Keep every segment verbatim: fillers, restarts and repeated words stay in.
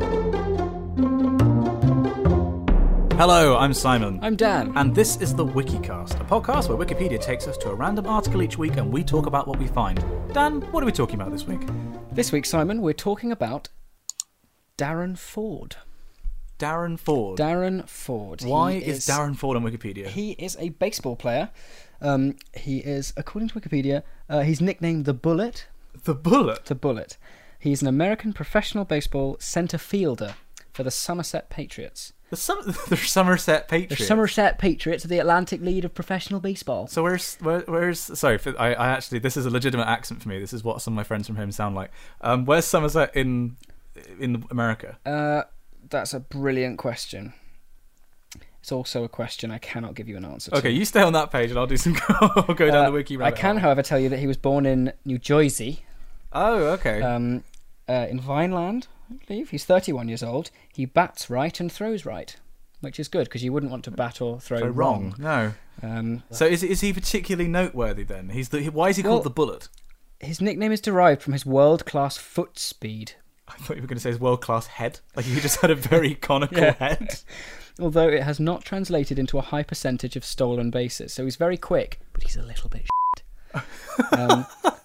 Hello, I'm Simon. I'm Dan. And this is the Wikicast, a podcast where Wikipedia takes us to a random article each week and we talk about what we find. Dan, what are we talking about this week? This week, Simon, we're talking about Darren Ford. Darren Ford. Darren Ford. Why He is, is Darren Ford on Wikipedia? He is a baseball player. Um, he is, according to Wikipedia, uh, he's nicknamed the Bullet. The Bullet? The Bullet. He's an American professional baseball center fielder for the Somerset Patriots. The, Sum- the Somerset Patriots. The Somerset Patriots are the Atlantic League of professional baseball. So where's where, where's sorry? For, I, I actually this is a legitimate accent for me. This is what some of my friends from home sound like. Um, where's Somerset in in America? Uh, that's a brilliant question. It's also a question I cannot give you an answer to. Okay, you stay on that page and I'll do some. I'll go down uh, the wiki. I can, hole. however, tell you that he was born in New Jersey. Oh, okay. Um, uh, in Vineland, I believe. He's thirty-one years old. He bats right and throws right, which is good because you wouldn't want to bat or throw so wrong. wrong. No. Um, so is is he particularly noteworthy then? He's the why is he called well, the Bullet? His nickname is derived from his world-class foot speed. I thought you were going to say his world-class head. Like he just had a very conical Yeah. head. Although it has not translated into a high percentage of stolen bases. So he's very quick, but he's a little bit shit. um,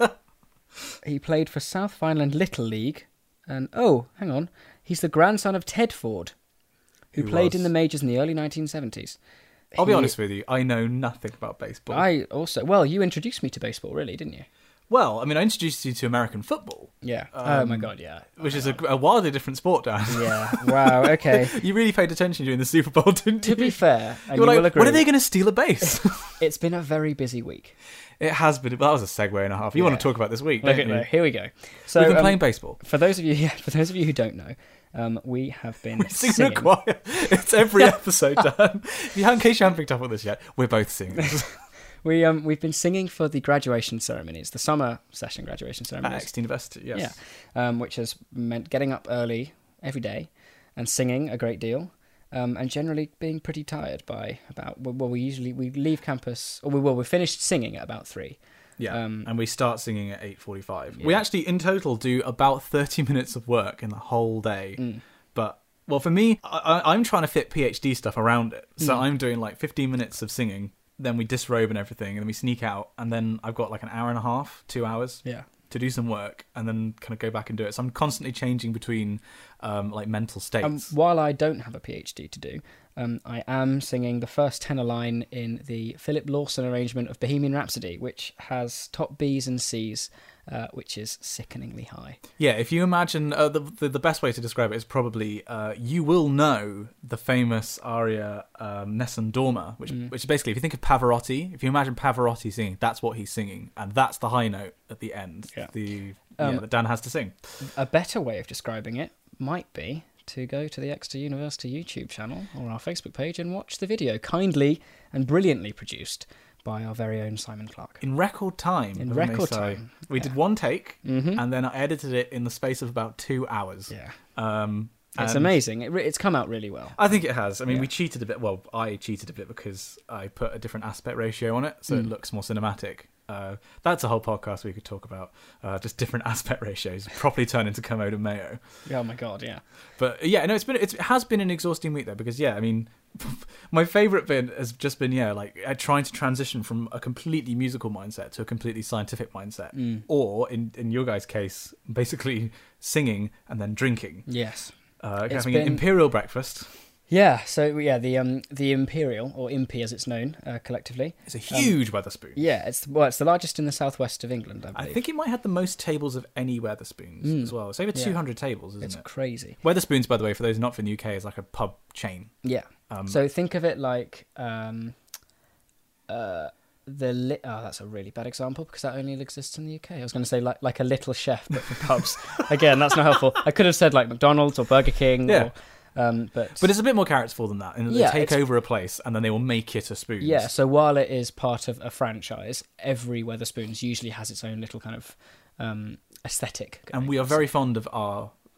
he played for South Vineland Little League. And, oh, hang on. He's the grandson of Ted Ford, who, Who played was? in the majors in the early nineteen seventies. I'll be He- honest with you. I know nothing about baseball. I also... Well, you introduced me to baseball, really, didn't you? Well, I mean, I introduced you to American football, Yeah. Um, oh, my God, yeah. which is a, a wildly different sport, Dan. Yeah. Wow, okay. You really paid attention during the Super Bowl, didn't you? To be fair, and you were you like, will agree, when are they going to steal a base? it's been a very busy week. It has been. That was a segue and a half. You Yeah. want to talk about this week, Look don't at you? that. Here we go. So, We've been um, playing baseball. For those of you, yeah, for those of you who don't know, um, we have been We're singing singing. a choir. It's every episode, Dan. If you, in case you haven't picked up on this yet, we're both singers. We um we've been singing for the graduation ceremonies, the summer session graduation At ceremonies. Exeter University, yes. Yeah, um, which has meant getting up early every day and singing a great deal, um, and generally being pretty tired by about well we usually we leave campus or we well we finished singing at about three. Yeah, Um, and we start singing at eight forty-five. Yeah. We actually, in total, do about thirty minutes of work in the whole day. Mm. But, well, for me, I, I'm trying to fit PhD stuff around it. So Mm. I'm doing like fifteen minutes of singing, then we disrobe and everything, and then we sneak out, and then I've got like an hour and a half, two hours Yeah. to do some work, and then kind of go back and do it. So I'm constantly changing between um, like mental states. Um, while I don't have a PhD to do, um, I am singing the first tenor line in the Philip Lawson arrangement of Bohemian Rhapsody, which has top B's and C's, uh, which is sickeningly high. Yeah, if you imagine, uh, the, the the best way to describe it is probably, uh, you will know the famous aria um, Nessun Dorma, which, Mm. which is basically, if you think of Pavarotti, if you imagine Pavarotti singing, that's what he's singing, and that's the high note at the end Yeah. the Um, yeah, that Dan has to sing. A better way of describing it might be to go to the Exeter University YouTube channel or our Facebook page and watch the video, kindly and brilliantly produced by our very own Simon Clark. In record time. In if I may record say. time, We yeah. did one take, Mm-hmm. and then I edited it in the space of about two hours. Yeah, Um, it's and amazing. It re- it's come out really well. I think it has. I mean, Yeah. we cheated a bit. Well, I cheated a bit because I put a different aspect ratio on it, so it Mm. looks more cinematic. Uh, that's a whole podcast we could talk about. Uh, just different aspect ratios, properly turn into Kermode and Mayo. Oh my God, yeah. But yeah, no, it's been it's, it has been an exhausting week though, because yeah, I mean, my favourite bit has just been yeah, like uh, trying to transition from a completely musical mindset to a completely scientific mindset, Mm. or in in your guys' case, basically singing and then drinking, Yes. uh, It's having been- an imperial breakfast. Yeah, so yeah, the um the Imperial, or Impy as it's known uh, collectively. It's a huge Weatherspoon. Yeah, it's well, it's the largest in the southwest of England, I I believe. think it might have the most tables of any Weatherspoons Mm. as well. It's over Yeah. two hundred tables, isn't it's it? crazy. Weatherspoons, by the way, for those not from the U K, is like a pub chain. Yeah. Um, So think of it like um uh the li- oh that's a really bad example because that only exists in the U K. I was going to say like like a Little Chef but for pubs. Again, that's not helpful. I could have said like McDonald's or Burger King. Yeah. Or, um, but but it's a bit more characterful than that. And Yeah, they take it's- over a place and then they will make it a spoon. yeah. So while it is part of a franchise, every Weatherspoons usually has its own little kind of um aesthetic. And going. we are very fond of our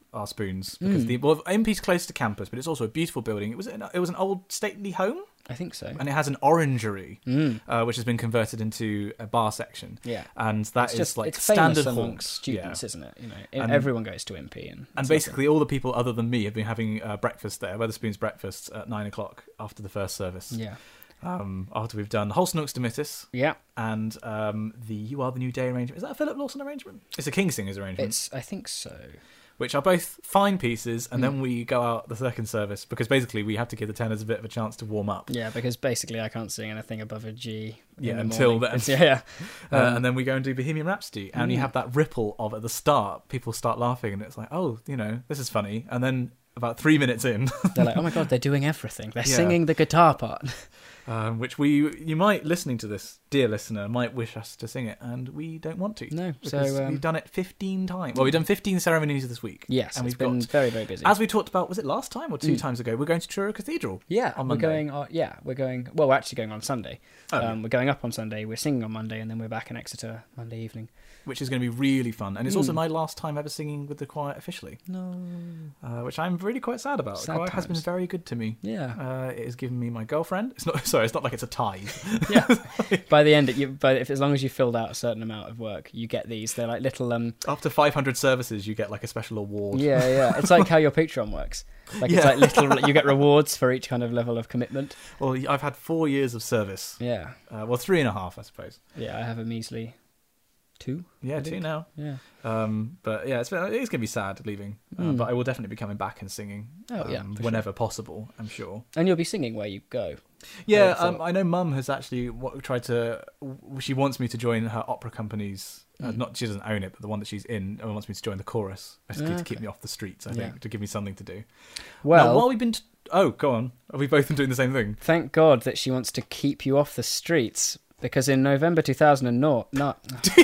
our spoons because Mm. the well, M P's close to campus, but it's also a beautiful building. It was an, it was an old stately home, I think so. and it has an orangery, Mm. uh, which has been converted into a bar section. Yeah. And that It's is just like it's famous standard amongst hall. students, Yeah. isn't it? You know, And- everyone goes to M P, and And it's basically, all the people other than me have been having uh, breakfast there, Weatherspoons breakfast at nine o'clock after the first service. lovely. yeah, Um, after we've done Whole Snooks Dimittis yeah. and um, the You Are the New Day arrangement. Is that a Philip Lawson arrangement? It's a King Singers arrangement, It's I think so. which are both fine pieces. And Mm. then we go out the second service because basically we have to give the tenors a bit of a chance to warm up. Yeah, because basically I can't sing anything above a G. in Yeah, the until morning. then. It's- yeah, yeah. Uh, Um, and then we go and do Bohemian Rhapsody, and you Mm. have that ripple of at the start, people start laughing, and it's like, oh, you know, this is funny. And then about three minutes in, They're like, oh my god, they're doing everything. They're Yeah. singing the guitar part. um, which we, you might, listening to this, dear listener, might wish us to sing it, and we don't want to. No, Because so um, we've done it fifteen times. Well, we've done fifteen ceremonies this week. yes, and it's we've been got, very very busy. as we talked about, was it last time or two Mm. times ago? We're going to Truro Cathedral. yeah, on we're Monday. going. On, yeah, we're going. Well, we're actually going on Sunday. Oh, um, we're going up on Sunday. We're singing on Monday, and then we're back in Exeter Monday evening. which is going to be really fun, and it's also Mm. my last time ever singing with the choir officially, No. uh, which I'm really quite sad about. Sad the choir has been times. very good to me. Yeah. Uh, it has given me my girlfriend. It's not sorry. It's not like it's a tithe. Yeah. By the end, you, by, if as long as you filled out a certain amount of work, you get these. They're like little. Um. After five hundred services, you get like a special award. Yeah, yeah. It's like how your Patreon works. Like it's Yeah. like little. You get rewards for each kind of level of commitment. Well, I've had four years of service. Yeah. Uh, well, three and a half, I suppose. Yeah. I have a measly two. Yeah, I two think. now. Yeah. Um, but yeah, it's, been, it's going to be sad leaving. Uh, Mm. But I will definitely be coming back and singing. Oh, yeah, um, for whenever possible, I'm sure. And you'll be singing where you go. Yeah, I um, thought- I know Mum has actually w- tried to. W- she wants me to join her opera company's. Uh, Mm. not she doesn't own it, but the one that she's in, and wants me to join the chorus, basically Ah, to keep okay. me off the streets. I Yeah. think to give me something to do. Well, now, while we've been, t- oh, go on. Have we both been doing the same thing? thank God that she wants to keep you off the streets, because in November two thousand not not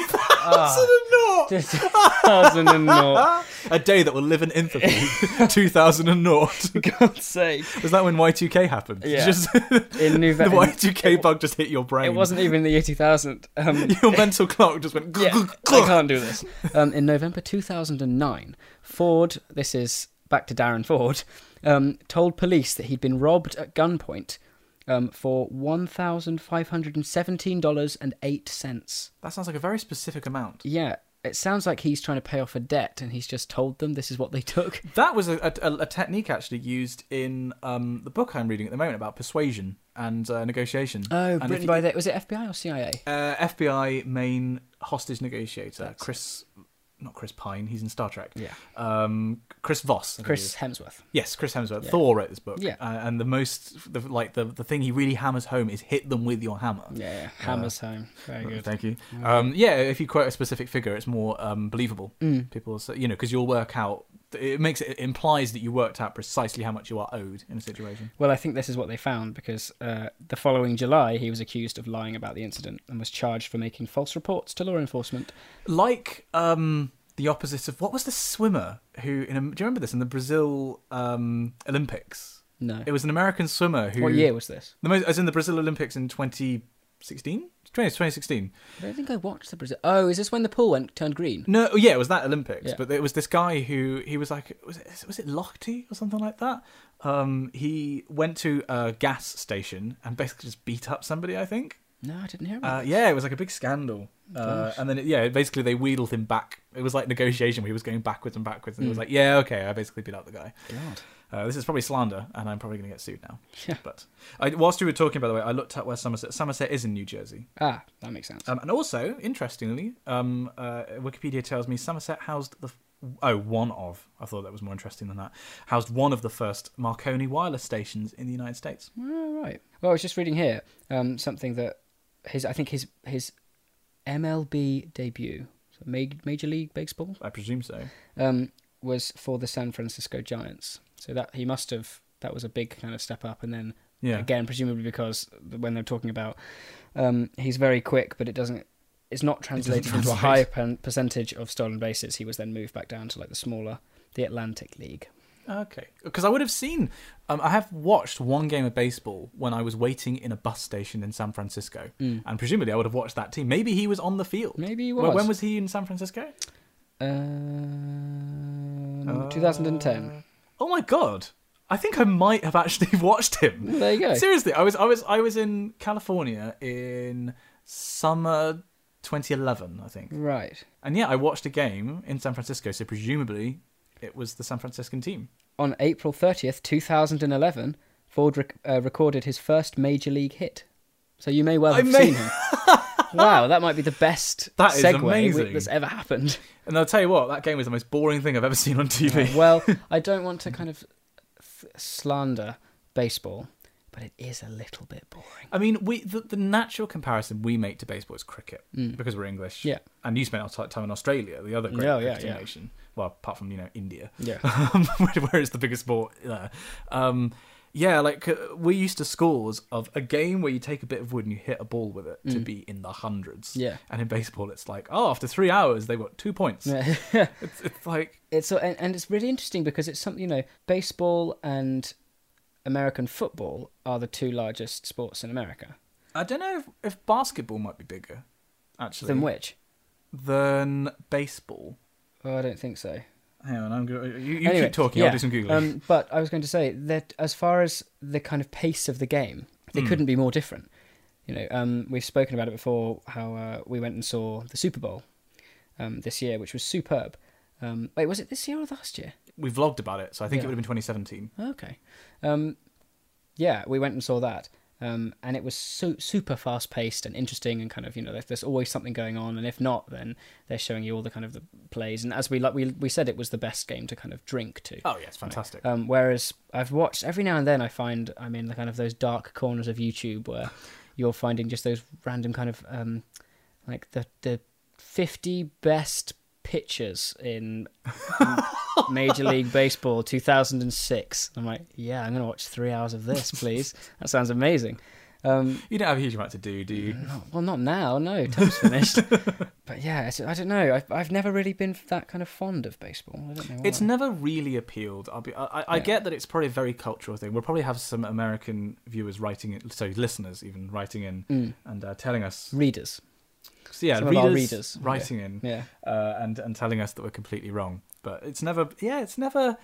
two thousand A day that will live in infamy. two thousand and naught. God's sake. Was that when Y two K happened? Yeah. Just, In the November, Y two K bug just hit your brain. it wasn't even the year two thousand. Um, Your mental clock just went. yeah, I can't do this. Um, in November two thousand nine, Ford, this is back to Darren Ford, um, told police that he'd been robbed at gunpoint um, for one thousand five hundred seventeen dollars and eight cents. That sounds like a very specific amount. Yeah, it sounds like he's trying to pay off a debt and he's just told them this is what they took. That was a, a, a technique actually used in um, the book I'm reading at the moment about persuasion and uh, negotiation. Oh, And if written you- by the, was it F B I or C I A? Uh, F B I main hostage negotiator, That's- Chris, not Chris Pine, he's in Star Trek. Yeah. Um, Chris Voss. I think it Chris is. Hemsworth. Yes, Chris Hemsworth. Yeah. Thor wrote this book. Yeah. Uh, and the most, the, like the the thing he really hammers home is hit them with your hammer. Yeah, yeah. Hammers home. Very good. Thank you. Mhm. Um, yeah, if you quote a specific figure, it's more um, believable. Mm. People, say, you know, because you'll work out. It makes it, it implies that you worked out precisely how much you are owed in a situation. Well, I think this is what they found because uh, the following July he was accused of lying about the incident and was charged for making false reports to law enforcement. Like um, the opposite of what was the swimmer who? In a, do you remember this in the Brazil um, Olympics? No. It was an American swimmer who. What year was this? The most, as in the Brazil Olympics in twenty sixteen. twenty sixteen. I don't think I watched the Brazil. Oh, is this when the pool went turned green? No, yeah, it was that Olympics. Yeah. But it was this guy who he was like, was it was it Lochte or something like that? Um, he went to a gas station and basically just beat up somebody. I think. No, I didn't hear about Uh, it. yeah, it was like a big scandal. Uh, Gosh. and then it, yeah, basically they wheedled him back. It was like negotiation where he was going backwards and backwards, and it was Mm. like, yeah, okay, I basically beat up the guy. God. Uh, this is probably slander, and I'm probably going to get sued now. Yeah. But I, whilst you were talking, by the way, I looked at where Somerset. Somerset is in New Jersey. Ah, that makes sense. Um, and also, interestingly, um, uh, Wikipedia tells me Somerset housed the oh one of I thought that was more interesting than that housed one of the first Marconi wireless stations in the United States. Oh, right. Well, I was just reading here um, something that his I think his his M L B debut, so Ma- Major League Baseball, I presume so. um, was for the San Francisco Giants. So that he must have that was a big kind of step up, and then Yeah, again, presumably because when they're talking about um, he's very quick, but it doesn't. It's not translated into a translate. high pen- percentage of stolen bases. He was then moved back down to like the smaller, the Atlantic League. okay. Because I would have seen. Um, I have watched one game of baseball when I was waiting in a bus station in San Francisco, Mm. and presumably I would have watched that team. Maybe he was on the field. Maybe he Well, was. when was he in San Francisco? Um, Uh, twenty ten. Oh my god! I think I might have actually watched him. Well, there you go. Seriously, I was I was I was in California in summer twenty eleven, I think. Right. And yeah, I watched a game in San Francisco, so presumably it was the San Franciscan team. On April thirtieth, twenty eleven, Ford rec- uh, recorded his first major league hit. So you may well I have may- seen him. Wow, that might be the best That is segue amazing. that's ever happened. And I'll tell you what, that game was the most boring thing I've ever seen on T V. Well, I don't want to kind of th- slander baseball, but it is a little bit boring. I mean, we the, the natural comparison we make to baseball is cricket Mm. because we're English. Yeah. And you spent our time in Australia, the other great Oh, yeah, cricketing yeah. nation. Well, apart from, you know, India. Yeah. Um, where it's the biggest sport there. Um, yeah, like uh, we're used to scores of a game where you take a bit of wood and you hit a ball with it to Mm. be in the hundreds. Yeah. And in baseball, it's like, oh, after three hours, they got two points. Yeah. It's, it's like, It's and, and it's really interesting because it's something, you know, baseball and American football are the two largest sports in America. I don't know if, if basketball might be bigger, actually. Than which? Than baseball. Oh, I don't think so. Hang on, I'm go- you, you Anyway, keep talking, yeah, I'll do some Googling. Um, but I was going to say that as far as the kind of pace of the game, they Mm. couldn't be more different. You know, um, we've spoken about it before, how uh, we went and saw the Super Bowl um, this year, which was superb. Um, wait, was it this year or last year? We vlogged about it, so I think Yeah. it would have been twenty seventeen. Okay. Um, yeah, we went and saw that. Um, and it was so, super fast paced and interesting, and kind of, you know, there's, there's always something going on. And if not, then they're showing you all the kind of the plays. And as we like, we we said, it was the best game to kind of drink to. Oh, yeah, it's fantastic. Um, whereas I've watched every now and then, I find I'm in the kind of those dark corners of YouTube where you're finding just those random kind of um, like the the fifty best pitchers in Major League Baseball two thousand six. I'm like, yeah, I'm going to watch three hours of this, please. That sounds amazing. Um, You don't have a huge amount to do, do you? no, well, not now. No, time's finished. But yeah, it's, I don't know. I've, I've never really been that kind of fond of baseball. I don't know why. It's never really appealed. I'll be. I, I, I Yeah. get that it's probably a very cultural thing. We'll probably have some American viewers writing it, so listeners even writing in Mm. and uh, telling us. Readers. So yeah, Some of readers, our readers. writing in Yeah. uh, and and telling us that we're completely wrong. But it's never. Yeah, it's never.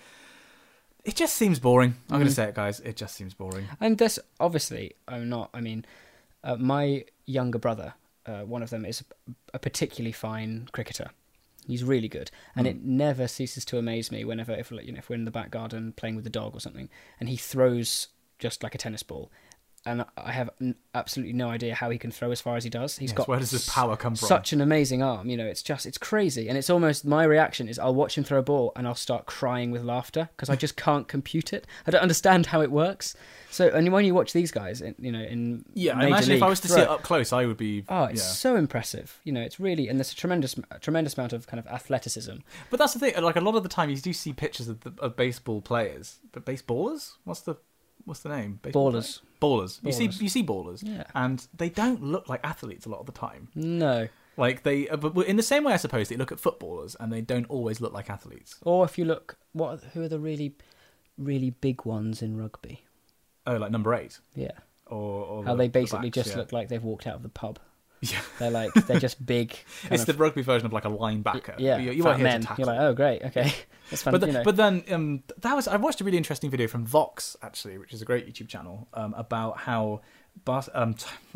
It just seems boring. I'm going Mm. to say it, guys. It just seems boring. And this, obviously, I'm not, I mean, uh, my younger brother, uh, one of them is a particularly fine cricketer. He's really good. And Mm. it never ceases to amaze me whenever, if, you know, if we're in the back garden playing with the dog or something, and he throws just like a tennis ball. And I have n- absolutely no idea how he can throw as far as he does. He's Yes, got where does this power come from? such an amazing arm. You know, it's just, it's crazy. And it's almost, my reaction is I'll watch him throw a ball and I'll start crying with laughter because I just can't compute it. I don't understand how it works. So, and when you watch these guys, in, you know, in Yeah, I Major imagine if League I was to throw, see it up close, I would be. oh, it's yeah. so impressive. You know, it's really, and there's a tremendous, a tremendous amount of kind of athleticism. But that's the thing. Like a lot of the time, you do see pictures of, the, of baseball players, but baseballers. What's the what's the name? Baseball Ballers. Ballers. You see, Ballers. you see ballers, Yeah. and they don't look like athletes a lot of the time. No. Like they, uh, but in the same way, I suppose they look at footballers, and they don't always look like athletes. Or if you look, what, who are the really, really big ones in rugby? Oh, like number eight, Yeah. or, or How the- they the basically backs, just yeah. look like they've walked out of the pub. Yeah, They're like, they're just big. kind it's of- the rugby version of like a linebacker. Yeah, you, you fat are here men. to tackle. You're like, oh, great, okay, that's fun. But, the, you know. but then um, that was I watched a really interesting video from Vox actually, which is a great YouTube channel um, about how bas- um,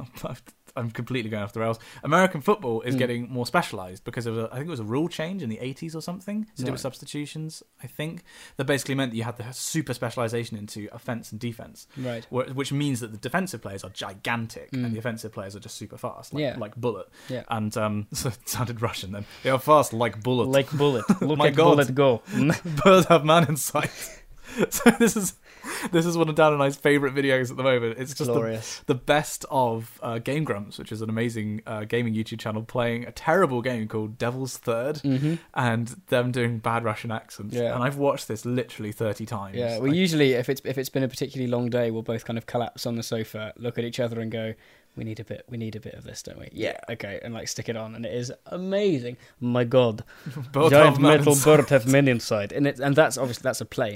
I'm completely going off the rails. American football is Mm. getting more specialised because of a, I think it was a rule change in the eighties or something to do with Right. substitutions. I think that basically meant that you had the super specialisation into offence and defence, right. wh- which means that the defensive players are gigantic Mm. and the offensive players are just super fast, like, Yeah. like Bullet. Yeah. And um, so it sounded Russian then. They are fast like Bullet. Like Bullet. Look My at God. Bullet go. Birds have man in sight. So this is this is one of Dan and I's favourite videos at the moment. It's just the, Glorious. the best of uh, Game Grumps, which is an amazing uh, gaming YouTube channel playing a terrible game called Devil's Third, Mm-hmm. and them doing bad Russian accents. Yeah. And I've watched this literally thirty times. Yeah, we Like, usually, if it's if it's been a particularly long day, we'll both kind of collapse on the sofa, look at each other, and go, "We need a bit, we need a bit of this, don't we?" Yeah, okay, and like stick it on, and it is amazing. My God, Birds giant have man metal in sight. bird have men inside, and it, and that's obviously that's a plane.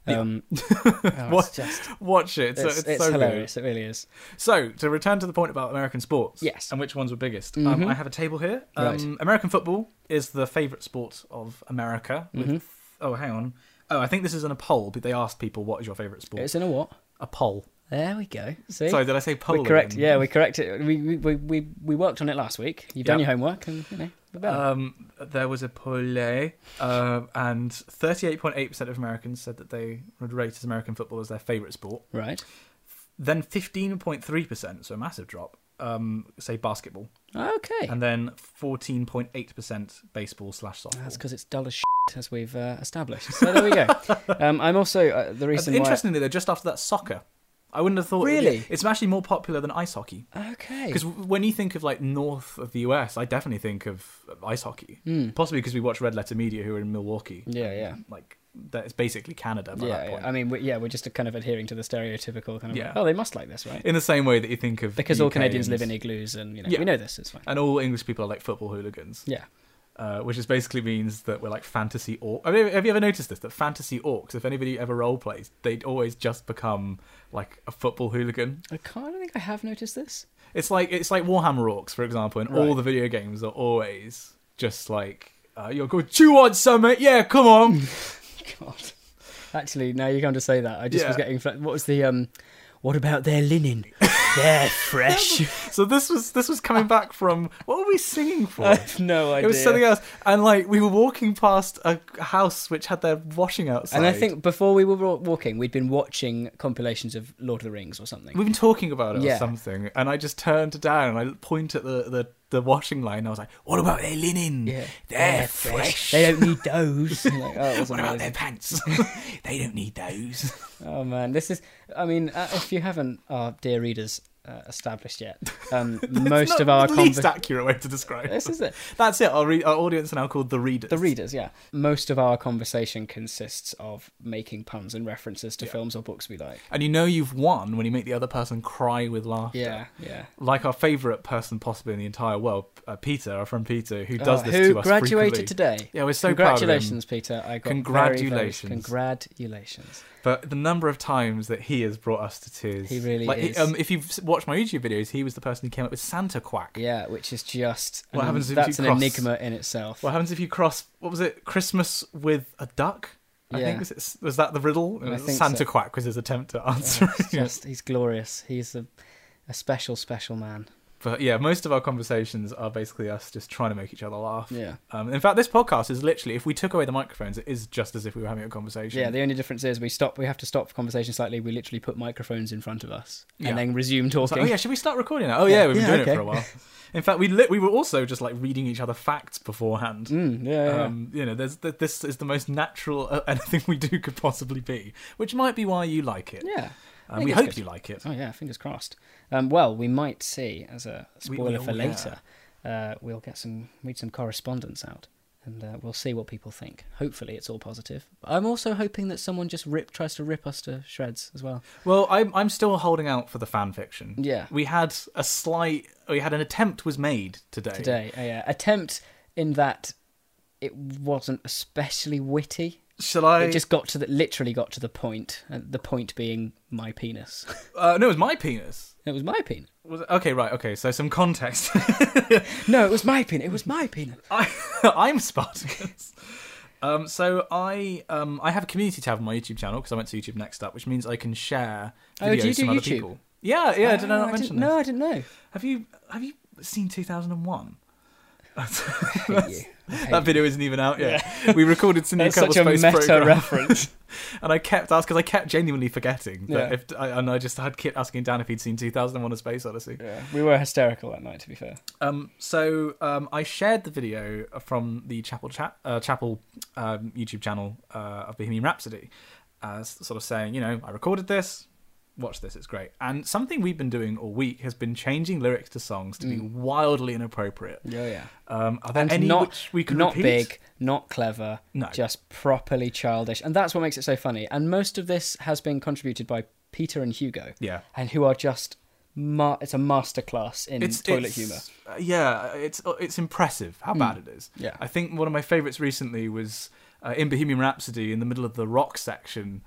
Um, oh, it's What- just Watch it. It's, it's, it's, it's so hilarious. It really is. good. So, to return to the point about American sports. Yes. And which ones were biggest. Mhm. Um, I have a table here. Um, Right. American football is the favourite sport of America. With, Mhm. Oh, hang on. Oh, I think this is in a poll. But they asked people, what is your favourite sport? It's in a what? A poll. There we go. See, Sorry, did I say poll? we correct. again? Yeah, we corrected. We we, we we we worked on it last week. You've done Yep. your homework, and you know we're better. Um, there was a poll, uh, and thirty-eight point eight percent of Americans said that they would rate as American football as their favourite sport. Right. Then fifteen point three percent, so a massive drop, um, say basketball. Okay. And then fourteen point eight percent baseball slash softball. That's because it's dull as shit, as we've uh, established. So there we go. um, I'm also uh, the reason why. Interestingly, though, just after that, soccer. I wouldn't have thought. Really? It's actually more popular than ice hockey. Okay. Because when you think of like north of the U S, I definitely think of ice hockey. Mm. Possibly because we watch Red Letter Media, who are in Milwaukee. Yeah, yeah. Like that, it's basically Canada by Yeah, that yeah. point. I mean, we, yeah, we're just kind of adhering to the stereotypical kind of. Yeah. Oh, they must like this, right? In the same way that you think of Because U all K Canadians and- live in igloos, and you know, Yeah. we know this. It's fine. and all English people are like football hooligans. Yeah. Uh, which is basically means that we're like fantasy orcs. I mean, have you ever noticed this? That fantasy orcs, if anybody ever role plays, they'd always just become like a football hooligan. I can't I don't think I have noticed this. It's like it's like Warhammer orcs, for example, and Right. all the video games are always just like uh, you're going, "Do you want something? Yeah, come on." God. Actually, now you come to say that, I just was Yeah. getting. What was the um? What about their linen? They're fresh. So this was this was coming back from what were we singing for? I have no idea. It was something else, and like we were walking past a house which had their washing outside. And I think before we were wa- walking, we'd been watching compilations of Lord of the Rings or something. we've been talking about it Yeah. or something, and I just turned down and I point at the, the, the washing line. And I was like, "What about their linen? Yeah, They're fresh. They don't need those. Like, oh, it was What about amazing. their pants? They don't need those." Oh man, this is. I mean, uh, if you haven't, our dear readers, uh, established yet, um, most It's of not our the least conver- accurate way to describe This it. is it. That's it. Our, re- our audience are now called the readers. The readers, yeah. Most of our conversation consists of making puns and references to Yeah. films or books we like. And you know you've won when you make the other person cry with laughter. Yeah, yeah. Like our favourite person possibly in the entire world, uh, Peter, our friend Peter, who does Oh, this who to us graduated frequently. today. Yeah, we're so proud of him. Congratulations, Peter. I got Congratulations. Very, very, congratulations. But the number of times that he has brought us to tears. He really like, is. Um, if you've s- watched my YouTube videos, he was the person who came up with Santa Quack. Yeah, which is just What an- happens if that's you an cross- enigma in itself. What happens if you cross, what was it, Christmas with a duck? I Yeah. think was, it, was that the riddle? I think Santa so. Quack was his attempt to Oh, answer it's it. just he's glorious. He's a a special, special man. But yeah, most of our conversations are basically us just trying to make each other laugh. Yeah. Um, in fact, this podcast is literally, if we took away the microphones, it is just as if we were having a conversation. Yeah, the only difference is we stop. We have to stop conversation slightly. We literally put microphones in front of us Yeah. and then resume It's like, talking. oh yeah, should we start recording now? Oh Yeah. yeah, we've been Yeah, doing okay. it for a while. In fact, we li- we were also just like reading each other facts beforehand. Mm, yeah, yeah, Um, you know, there's th- this is the most natural uh, anything we do could possibly be, which might be why you like it. yeah. I And think we it's hope good. you like it. Oh yeah, fingers crossed. Um, well, we might see as a We- spoiler we- for oh, yeah. later. Uh, we'll get some read some correspondence out, and uh, we'll see what people think. Hopefully, it's all positive. I'm also hoping that someone just rip tries to rip us to shreds as well. Well, I'm I'm still holding out for the fan fiction. Yeah. We had a slight, we had an attempt was made today. Today, uh, yeah, attempt in that it wasn't especially witty. Shall I? It just got to the literally got to the point, and the point being my penis. Uh, no, it was my penis. It was my penis. Was it? Okay, right. Okay, so some context. No, it was my penis. It was my penis. I, I'm Spartacus. Um, so I um, I have a community tab on my YouTube channel because I went to YouTube Next Up, which means I can share videos Oh, do you do from other YouTube? people. Yeah, yeah. did I Ah, not I mention didn't- this? No, I didn't know. Have you have you seen two thousand one? I hate you. I hate That you. video isn't even out yet. We recorded some new That's couple such a space meta program. reference. And I kept asking, because I kept genuinely forgetting. That Yeah. if I, and I just had kept asking Dan if he'd seen two thousand one: A Space Odyssey. Yeah, we were hysterical that night, to be fair. Um, so um, I shared the video from the Chapel Chat uh, Chapel um, YouTube channel uh, of Bohemian Rhapsody, as sort of saying, you know, I recorded this. Watch this, it's great. And something we've been doing all week has been changing lyrics to songs to be Mm. wildly inappropriate. Yeah, yeah. Um, are there And any not- which we can Not repeat? big, not clever, No. just properly childish. And that's what makes it so funny. And most of this has been contributed by Peter and Hugo, Yeah. and who are just... Ma- it's a masterclass in It's toilet it's- humour. uh, yeah, it's it's impressive how Mm. bad it is. Yeah. I think one of my favourites recently was uh, in Bohemian Rhapsody, in the middle of the rock section.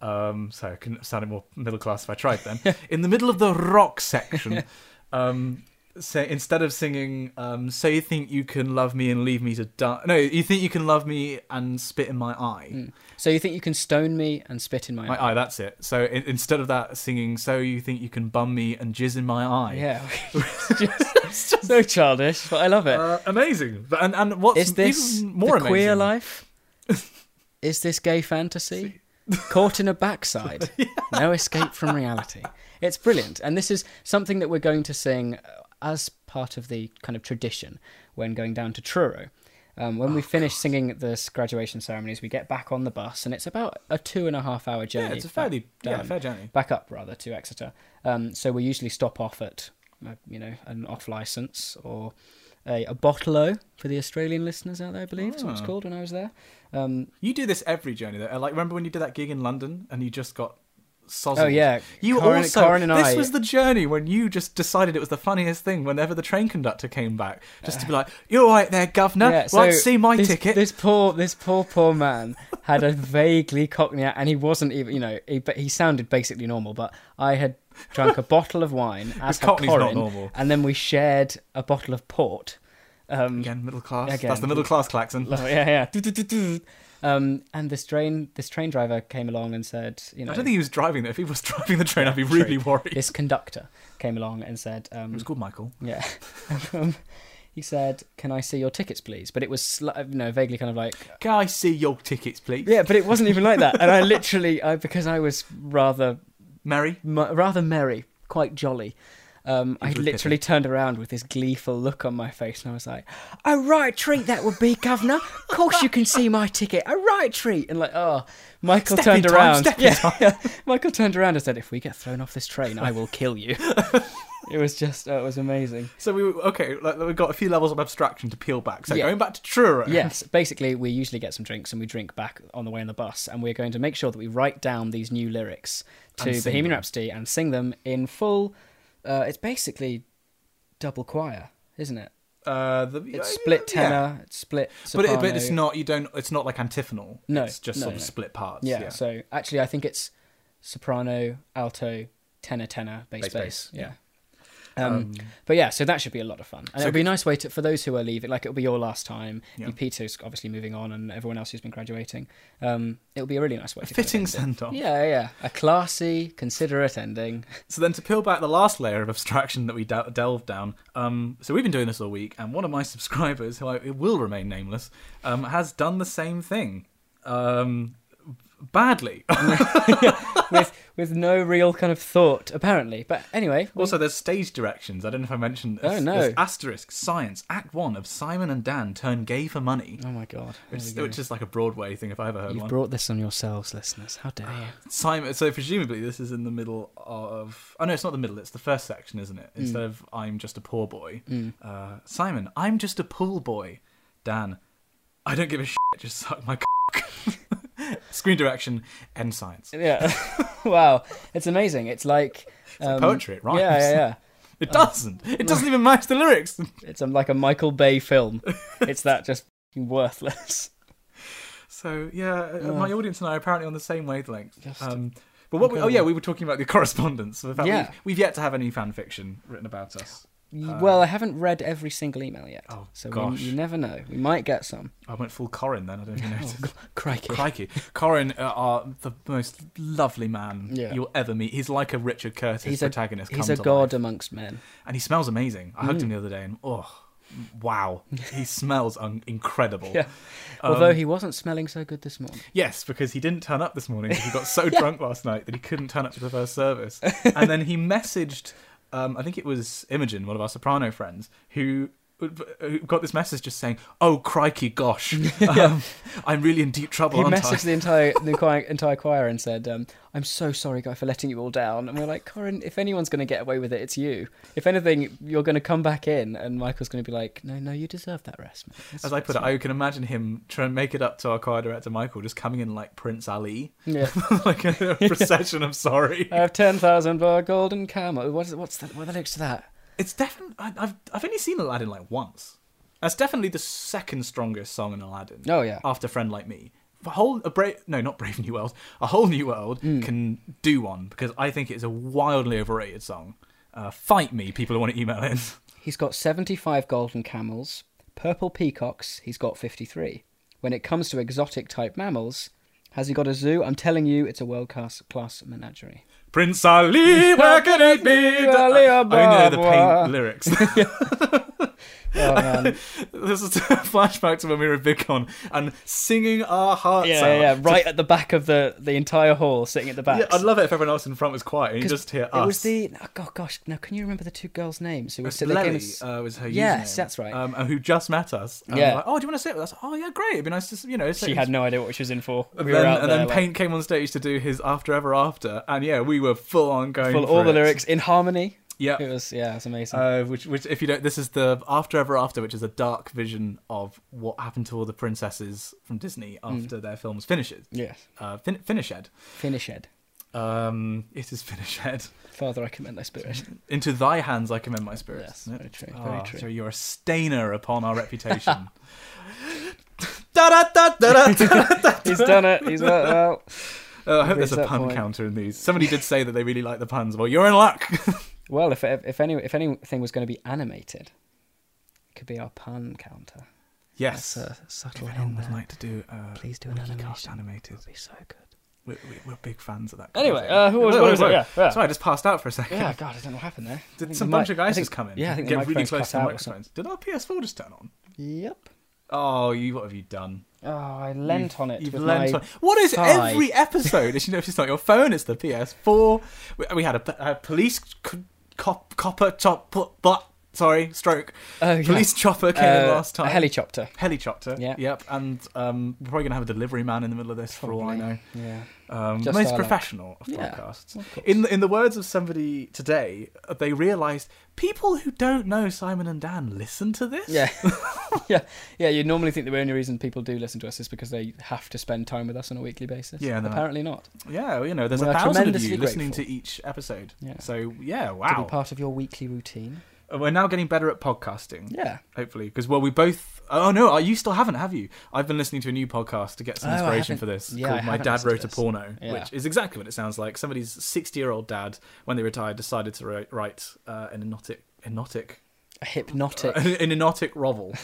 Um, so I couldn't have sounded more middle class if I tried then. In the middle of the rock section, um, say instead of singing, um, "So you think you can love me and leave me to die?" No, you think you can love me and spit in my eye. Mm. So you think you can stone me and spit in my, My eye? eye, that's it. So in, instead of that, singing, "So you think you can bum me and jizz in my eye?" Yeah. It's just so childish, but I love it. Uh, amazing. But and and what's Is this even more the amazing? queer life? Is this gay fantasy? Caught in a backside. Yeah. No escape from reality. It's brilliant. And this is something that we're going to sing as part of the kind of tradition when going down to Truro. Um, when oh, we finish God. singing at the graduation ceremonies, we get back on the bus, and it's about a two and a half hour journey. Yeah, it's a fairly down, yeah, fair journey. Back up, rather, to Exeter. Um, so we usually stop off at, uh, you know, an off licence or a, a bottle-o for the Australian listeners out there, I believe. That's what it's called when I was there. Um, you do this every journey, though. Like, remember when you did that gig in London and you just got sozzled? Oh, yeah. You Corin, also, Corin and this I, was the journey when you just decided it was the funniest thing whenever the train conductor came back. Just to be like, "You're all right there, governor. Yeah, Right, so see my this, ticket." This poor, this poor, poor man had a vaguely Cockney accent, and he wasn't even, you know, he, but he sounded basically normal, but I had drunk a bottle of wine, as had Cockney's Corin, not normal. And then we shared a bottle of port. Um, again, middle class. Again, That's the middle class klaxon. Yeah, yeah. Um, and this train, this train driver came along and said, you know, I don't think he was driving. Though. If he was driving the train, I'd be really true. worried. This conductor came along and said, um, it was called Michael. Yeah. um, he said, "Can I see your tickets, please?" But it was, sli- you know, vaguely kind of like, "Can I see your tickets, please?" Yeah, but it wasn't even like that. And I literally, I, because I was rather merry, m- rather merry, quite jolly. Um, I literally turned around with this gleeful look on my face, and I was like, "A right treat that would be, governor. Of course you can see my ticket. A right treat." And like, oh, Michael step turned in around. Time, yeah, yeah. Michael turned around and said, "If we get thrown off this train, I will kill you." It was just, oh, it was amazing. So we were, okay, like, we've got a few levels of abstraction to peel back. So yeah. going back to Truro. Yes, basically we usually get some drinks and we drink back on the way on the bus, and we're going to make sure that we write down these new lyrics to Bohemian them. Rhapsody and sing them in full. Uh, it's basically double choir, isn't it? Uh, the, it's split tenor, yeah. it's split soprano. But, it, but it's not. You don't. It's not like antiphonal. No, it's just no, sort no. of split parts. Yeah, yeah. So actually, I think it's soprano, alto, tenor, tenor, bass, bass, bass. bass. Yeah. yeah. Um, um, but yeah, so that should be a lot of fun, and so it'll be a nice way to for those who are leaving. Like it'll be your last time. Yeah. You, Peter's obviously moving on, and everyone else who's been graduating. Um, it'll be a really nice way a to fitting kind of send off. Yeah, yeah, a classy, considerate ending. So then to peel back the last layer of abstraction that we de- delved down. Um, so we've been doing this all week, and one of my subscribers, who I, it will remain nameless, um, has done the same thing. Um, badly. with with no real kind of thought, apparently. But anyway. We... Also, there's stage directions. I don't know if I mentioned this. Oh, no. There's asterisk, science, act one of Simon and Dan turn gay for money. Oh, my God. Which, which is like a Broadway thing, if I ever heard You've one. You've brought this on yourselves, listeners. How dare you? Simon. So presumably this is in the middle of... Oh, no, it's not the middle. It's the first section, isn't it? Instead mm. of I'm just a poor boy. Mm. Uh, Simon, I'm just a pool boy. Dan, I don't give a shit. Just suck my cock. Screen direction, end science. Yeah. Wow. It's amazing. It's like... It's um, like poetry. It rhymes. Yeah, yeah, yeah. It doesn't. It doesn't even match the lyrics. It's um, like a Michael Bay film. It's that just worthless. So, yeah, oh. my audience and I are apparently on the same wavelength. Um, but what? We, oh, yeah, we were talking about the correspondence. The fact yeah. we've, we've yet to have any fan fiction written about us. Well, I haven't read every single email yet. Oh, so gosh. We, you never know. We might get some. I went full Corin then. I don't even know. Oh, crikey. Crikey. Corin uh, are the most lovely man yeah. you'll ever meet. He's like a Richard Curtis he's protagonist. A, he's come a to god life. amongst men. And he smells amazing. I mm. hugged him the other day and, oh, wow. He smells un- incredible. Yeah. Um, Although he wasn't smelling so good this morning. Yes, because he didn't turn up this morning because he got so yeah. drunk last night that he couldn't turn up to the first service. And then he messaged... Um, I think it was Imogen, one of our soprano friends, who, who got this message just saying, "Oh crikey, gosh, um, yeah. I'm really in deep trouble." He aren't messaged I? the entire the entire, entire choir and said, um, "I'm so sorry, guy, for letting you all down." And we're like, "Corin, if anyone's going to get away with it, it's you. If anything, you're going to come back in, and Michael's going to be like, no, no, you deserve that rest, man." That's, As I put it, I can imagine him trying to make it up to our choir director Michael, just coming in like Prince Ali, yeah, like a procession of sorry. I have ten thousand for a golden camel. What's what's that? What are the lyrics to that? It's definitely. I've I've only seen Aladdin like once. That's definitely the second strongest song in Aladdin. Oh yeah, after Friend Like Me. a whole a brave no not Brave New World, a Whole New World Mm. can do one because I think it's a wildly overrated song. Uh, fight me, people who want to email in. He's got seventy-five golden camels. Purple peacocks, he's got fifty-three. When it comes to exotic type mammals, has he got a zoo? I'm telling you, it's a world-class class menagerie. Prince Ali, where can it be? Ali I only know the Ababa. paint lyrics. Oh, man. This is a flashback to when we were at VidCon and singing our hearts Yeah, out. yeah, yeah, to- right at the back of the, the entire hall, sitting at the back. Yeah, I'd love it if everyone else in front was quiet and you 'Cause just hear It us. was the... Oh, God, gosh, now can you remember the two girls' names? Who were It was sitting there? Lely, Games... uh, was her Yes, username. that's right. Um, and who just met us. And Yeah. was like, oh, do you want to sit with us? Oh, yeah, great. It'd be nice to, s- you know. sit She in- had no idea what she was in for. We And were then, out and there, then like, Paint came on stage to do his After Ever After, and yeah, we were full on going full for all the it. lyrics in harmony. Yeah. It was, yeah, it was amazing. Uh, which, which, if you don't, this is the After Ever After, which is a dark vision of what happened to all the princesses from Disney after their films finishes. yes. Uh, fin- Finished. Finished. Um, it is finished. Father, I commend thy spirit. Into thy hands I commend my spirit. Yes, isn't it? very true, Ah, very true. So you're a stainer upon our reputation. da, da, da, da, da, da. He's done it. He's worked well. Uh, I hope Reached there's a that pun point. counter in these. Somebody did say that they really like the puns. Well, you're in luck. Well, if if any if anything was going to be animated, it could be our pun counter. Yes. That's a subtle If anyone hint would there. like to do uh, Please do an Wikicast animation. animated. It would be so good. We're, we- we're big fans of that. kind Anyway, of thing. uh, who was- Wait, what wait, was it? wait. Yeah, yeah. Sorry, I just passed out for a second. Yeah, God, I don't know what happened there. I Did think some the bunch mic- of guys I think- just come in? Yeah, I think the get really microphone's close to cut the out or something. microphones. Did our P S four just turn on? Yep. Oh, you what have you done? Oh, I leant on it You've with lent my on. What is thigh. every episode? If you know, if it's not your phone, it's the P S four. We, we had a, a police c- cop, copper chop, but, but sorry, stroke. Oh, yeah. Police chopper came in Uh, last time. A helicopter. Helicopter. Yeah. Yep. And um, we're probably gonna have a delivery man in the middle of this, for all I know. Yeah. Um, Just most our luck. professional of Yeah, podcasts. of course. In the, in the words of somebody today, uh, they realised people who don't know Simon and Dan listen to this. Yeah. yeah. Yeah, you'd normally think the only reason people do listen to us is because they have to spend time with us on a weekly basis. Yeah, no. Apparently not. Yeah, well, you know, there's We a are thousand of tremendously you listening grateful. to each episode. Yeah. So yeah, To be wow. part of your weekly routine. Uh, We're now getting better at podcasting. Yeah. Hopefully, because well, we both. Oh no, you still haven't, have you? I've been listening to a new podcast to get some Oh, I inspiration haven't- for this yeah, I called "My haven't Dad listened to Wrote a this. Porno," Yeah. which is exactly what it sounds like. Somebody's sixty-year-old dad, when they retired, decided to write, write uh, an erotic, erotic, A hypnotic. an erotic novel,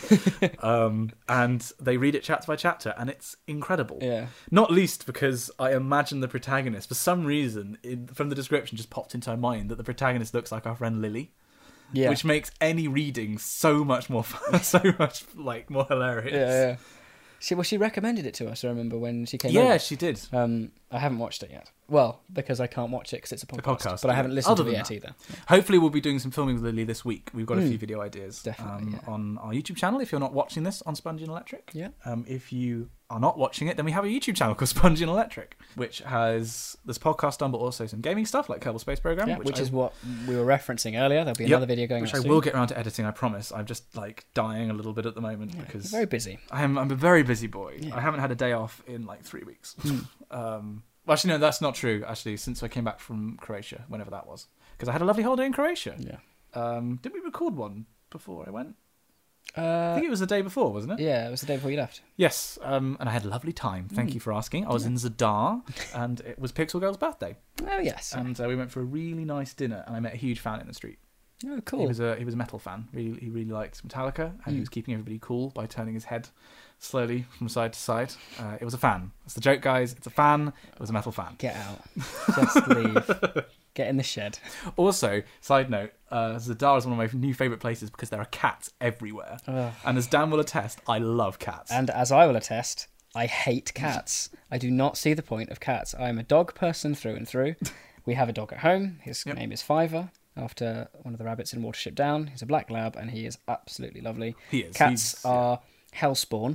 um, and they read it chapter by chapter, and it's incredible. yeah. Not least because I imagine the protagonist, for some reason, in, from the description, just popped into my mind that the protagonist looks like our friend Lily. Yeah. Which makes any reading so much more fun, so much like more hilarious. yeah, yeah. She well, she recommended it to us. I remember when she came. Yeah, over. she did. Um, I haven't watched it yet. Well, because I can't watch it because it's a podcast. podcast, but I yeah. haven't listened Other to it than yet that. either. Hopefully, we'll be doing some filming with Lily this week. We've got a Mm. few video ideas Definitely, um, yeah. on our YouTube channel. If you're not watching this on Spongy and Electric, Yeah. Um, if you are not watching it, then we have a YouTube channel called Spongy and Electric, which has this podcast done, but also some gaming stuff like Kerbal Space Program, Yeah, which, I, is what we were referencing earlier. There'll be Yep, another video going which up I soon. will get around to editing. I promise. I'm just like dying a little bit at the moment Yeah, because you're very busy. I'm I'm a very busy boy. Yeah. I haven't had a day off in like three weeks. Mm. um, well, actually, no, that's not true. Actually, since I came back from Croatia, whenever that was, because I had a lovely holiday in Croatia. Yeah. Um, did we record one before I went? I Uh, think it was the day before, wasn't it? yeah, it was the day before you left. Yes. Um, and I had a lovely time. Thank Mm. you for asking. I was in Zadar, and it was Pixel Girl's birthday, Oh yes. and uh, we went for a really nice dinner. And I met a huge fan in the street. oh He cool. was a he was a metal fan. Really, he really liked Metallica, and he Mm. was keeping everybody cool by turning his head slowly from side to side. Uh, it was a fan. That's the joke, guys. It's a fan. It was a metal fan. Get out. Just leave. Get in the shed. Also, side note, uh, Zadar is one of my new favourite places because there are cats everywhere. Ugh. And as Dan will attest, I love cats. And as I will attest, I hate cats. I do not see the point of cats. I'm a dog person through and through. We have a dog at home. His Yep. name is Fiver, after one of the rabbits in Watership Down. He's a black lab, and he is absolutely lovely. he is. Cats He's- are hellspawn.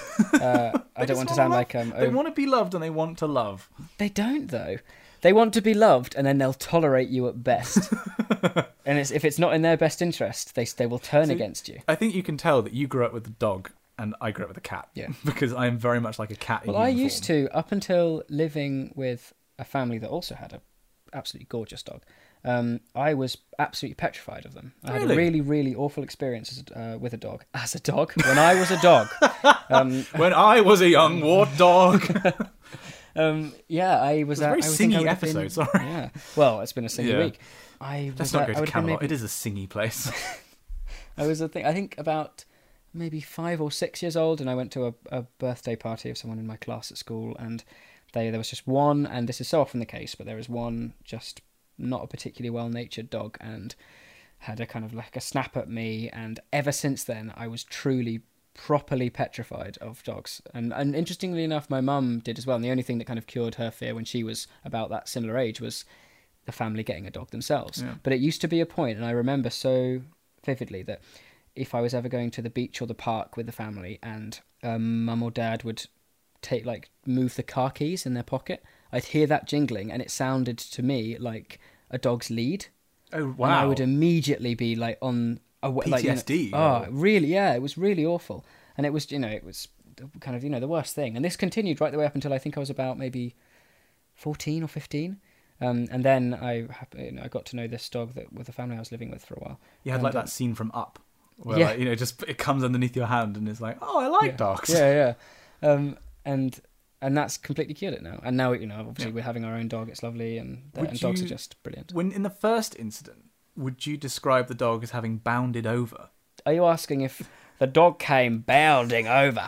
Uh, I They don't just want to wanna sound love- like um. They over- want to be loved and they want to love. They don't though. They want to be loved, and then they'll tolerate you at best. And it's, if it's not in their best interest, they they will turn See, against you. I think you can tell that you grew up with a dog and I grew up with a cat. Yeah. Because I am very much like a cat in Well, I human used form. to up until living with a family that also had a absolutely gorgeous dog. Um, I was absolutely petrified of them. I had Really? a really, really awful experience as a, uh, with a dog. As a dog? When I was a dog. Um, When I was a young wart dog. um, yeah, I was... It was a very I would think I singy would have episode, been- sorry. Yeah. Well, it's been a singy Yeah. week. I Let's was, not uh, go I to would have been Camelot. maybe- It is a singy place. I was, I think, I think about maybe five or six years old, and I went to a, a birthday party of someone in my class at school, and they there was just one, and this is so often the case, but there was one just not a particularly well-natured dog, and had a kind of like a snap at me, and ever since then, I was truly, properly petrified of dogs. And, and interestingly enough, my mum did as well, and the only thing that kind of cured her fear when she was about that similar age was the family getting a dog themselves. Yeah. But it used to be a point, and I remember so vividly that if I was ever going to the beach or the park with the family and um, mum or dad would take like move the car keys in their pocket, I'd hear that jingling, and it sounded to me like a dog's lead. Oh, wow. And I would immediately be like on a P T S D, Like, you know, or- oh, really? Yeah, it was really awful, and it was, you know, it was kind of, you know, the worst thing. And this continued right the way up until I think I was about maybe fourteen or fifteen. Um, and then I, hap- you know, I got to know this dog that with the family I was living with for a while. You had And, like um, that scene from Up, where Yeah. like, you know, just it comes underneath your hand and it's like, oh, I like yeah. dogs. Yeah, yeah. Um, and and that's completely cured it now. And now, you know, obviously Yeah. we're having our own dog. It's lovely, and, Would and dogs are you- just brilliant. When in the first incident, would you describe the dog as having bounded over? Are you asking if the dog came bounding over?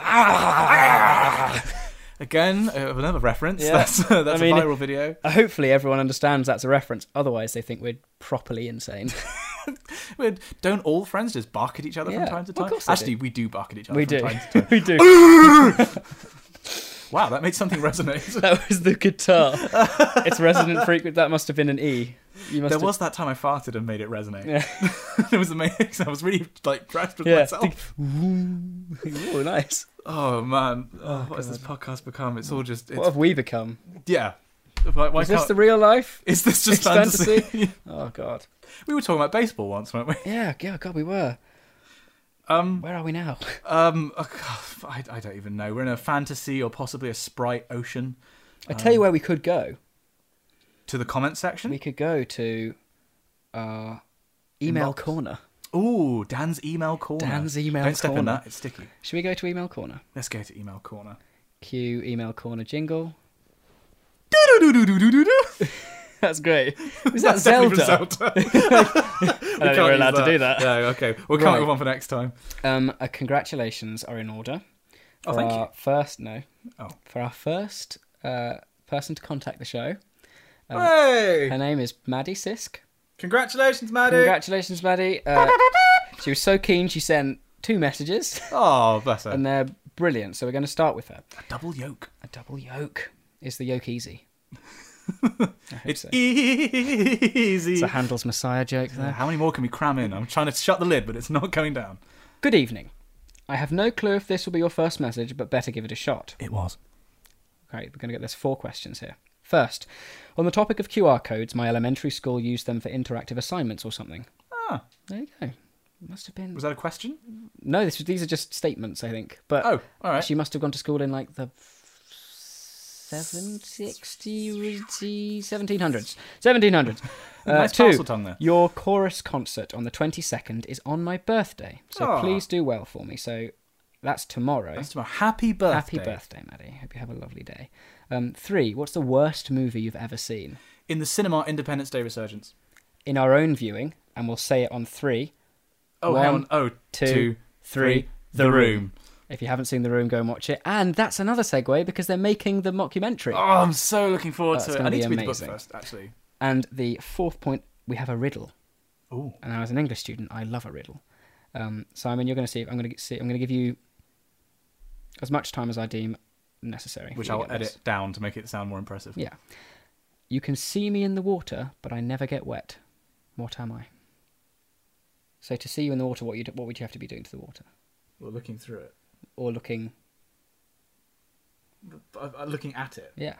Again, uh, another reference. Yeah. That's uh, that's I mean, a viral video. Hopefully everyone understands that's a reference. Otherwise, they think we're properly insane. Weird. Don't all friends just bark at each other Yeah, from time to of time? course they Actually, do. we do bark at each other We from do. time to time. We do. Wow, that made something resonate. That was the guitar. It's resonant frequent. That must have been an E. You must There have... was that time I farted and made it resonate. Yeah. It was amazing. I was really like impressed with Yeah. myself. Oh, nice. Oh man, oh, what has this podcast become? It's all just it's, What have we become? yeah. Why, why Is this can't- the real life? Is this just It's fantasy? fantasy? Oh, God. We were talking about baseball once, weren't we? Yeah, yeah, God, we were. Um, Where are we now? um, oh, God, I, I don't even know. We're in a fantasy or possibly a sprite ocean. I tell you where we could go. To the comment section. We could go to uh, email Inbox. corner. Ooh, Dan's email corner. Dan's email Don't step in corner. that; it's sticky. Should we go to email corner? Let's go to email corner. Cue email corner jingle. Do-do-do-do-do-do-do. That's great. Is that That's definitely Zelda? from Zelda. I don't think we're can't allowed use to do that. Yeah, okay. We'll come up Right. with one for next time. Um, uh, congratulations are in order. Oh, For thank our you. First, no. Oh. For our first uh, person to contact the show. Um, Hey! Her name is Maddie Sisk. Congratulations, Maddie. Congratulations, Maddie. Uh, she was so keen, she sent two messages, Oh, bless her. and they're brilliant. So we're going to start with her. A double yolk. A double yolk. Is the yolk easy? I hope It's so. easy. It's a Handel's Messiah joke Yeah, there. how many more can we cram in? I'm trying to shut the lid, but it's not going down. Good evening. I have no clue if this will be your first message, but better give it a shot. It was. Great, we're going to get there's four questions here. First, on the topic of Q R codes, my elementary school used them for interactive assignments or something. Ah, There you go. Must have been. was that a question? No, this, these are just statements, I think. But Oh, all right. she must have gone to school in like the seven sixty, seventeen hundreds. seventeen hundreds. Uh, Nice two, parcel tongue there. your chorus concert on the twenty-second is on my birthday, so Aw. please do well for me. So that's tomorrow. That's tomorrow. Happy birthday. Happy birthday, Maddie. Hope you have a lovely day. Um, three, what's the worst movie you've ever seen? In the cinema, Independence Day Resurgence. In our own viewing, and we'll say it on three. Oh, One, hang on. Oh, two, two, three, three. The The Room. Room. If you haven't seen The Room, go and watch it. And that's another segue because they're making the mockumentary. Oh, I'm so looking forward That's to it. gonna I need be to read the book amazing. first, actually. And the fourth point, we have a riddle. Oh, And as an English student, I love a riddle. Um, Simon, you're going to see. I'm going to see. I'm going to give you as much time as I deem necessary. which for you I'll to get edit this. down to make it sound more impressive. Yeah. You can see me in the water, but I never get wet. What am I? So to see you in the water, what you what would you have to be doing to the water, We're looking through it. or looking? Uh, uh, looking at it. Yeah.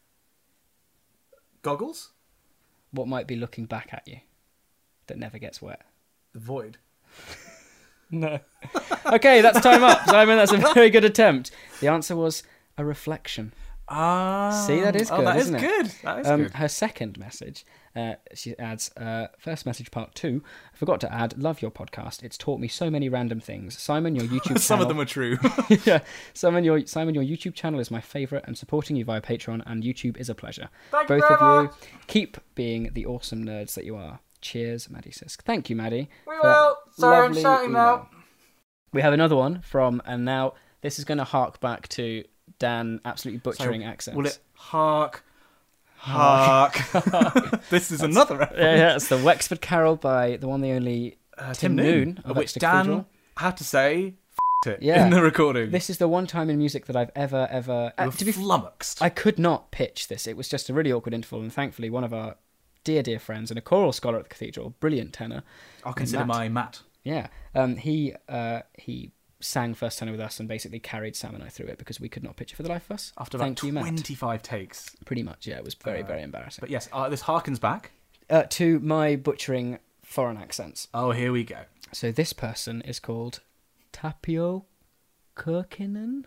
Goggles? What might be looking back at you, that never gets wet? The void. No. Okay, that's time up, Simon. That's a very good attempt. The answer was a reflection. Ah, See, that is oh, good, that is isn't it? good. That is Um, good. her second message, uh, she adds, uh, first message part two. I forgot to add, love your podcast. It's taught me so many random things. Simon, your YouTube channel. Some of them are true. yeah, Simon, your Simon, your YouTube channel is my favourite, and supporting you via Patreon and YouTube is a pleasure. Thank you Both very of much. you keep being the awesome nerds that you are. Cheers, Maddie Sisk. Thank you, Maddie. We for that will. Sorry, I'm lovely shouting email. now. We have another one from, and now this is going to hark back to Dan absolutely butchering So, accents. Will it hark? Hark. This is another reference. Yeah, yeah, it's the Wexford Carol by the one, the only Uh, Tim Noon of which Exeter Dan Cathedral. had to say f***ed it Yeah. in the recording. This is the one time in music that I've ever, ever... You Uh, were to be flummoxed. I could not pitch this. It was just a really awkward interval, and thankfully one of our dear, dear friends and a choral scholar at the cathedral, brilliant tenor. I'll consider Matt. my Matt. Yeah, um, he uh, he sang first tenor with us and basically carried Sam and I through it because we could not pitch it for the life of us. After Thank about you, Matt. twenty-five takes. Pretty much, yeah. It was very, Uh, very embarrassing. But yes, uh, this harkens back. Uh, to my butchering foreign accents. Oh, here we go. So this person is called Tapio Kirkinen.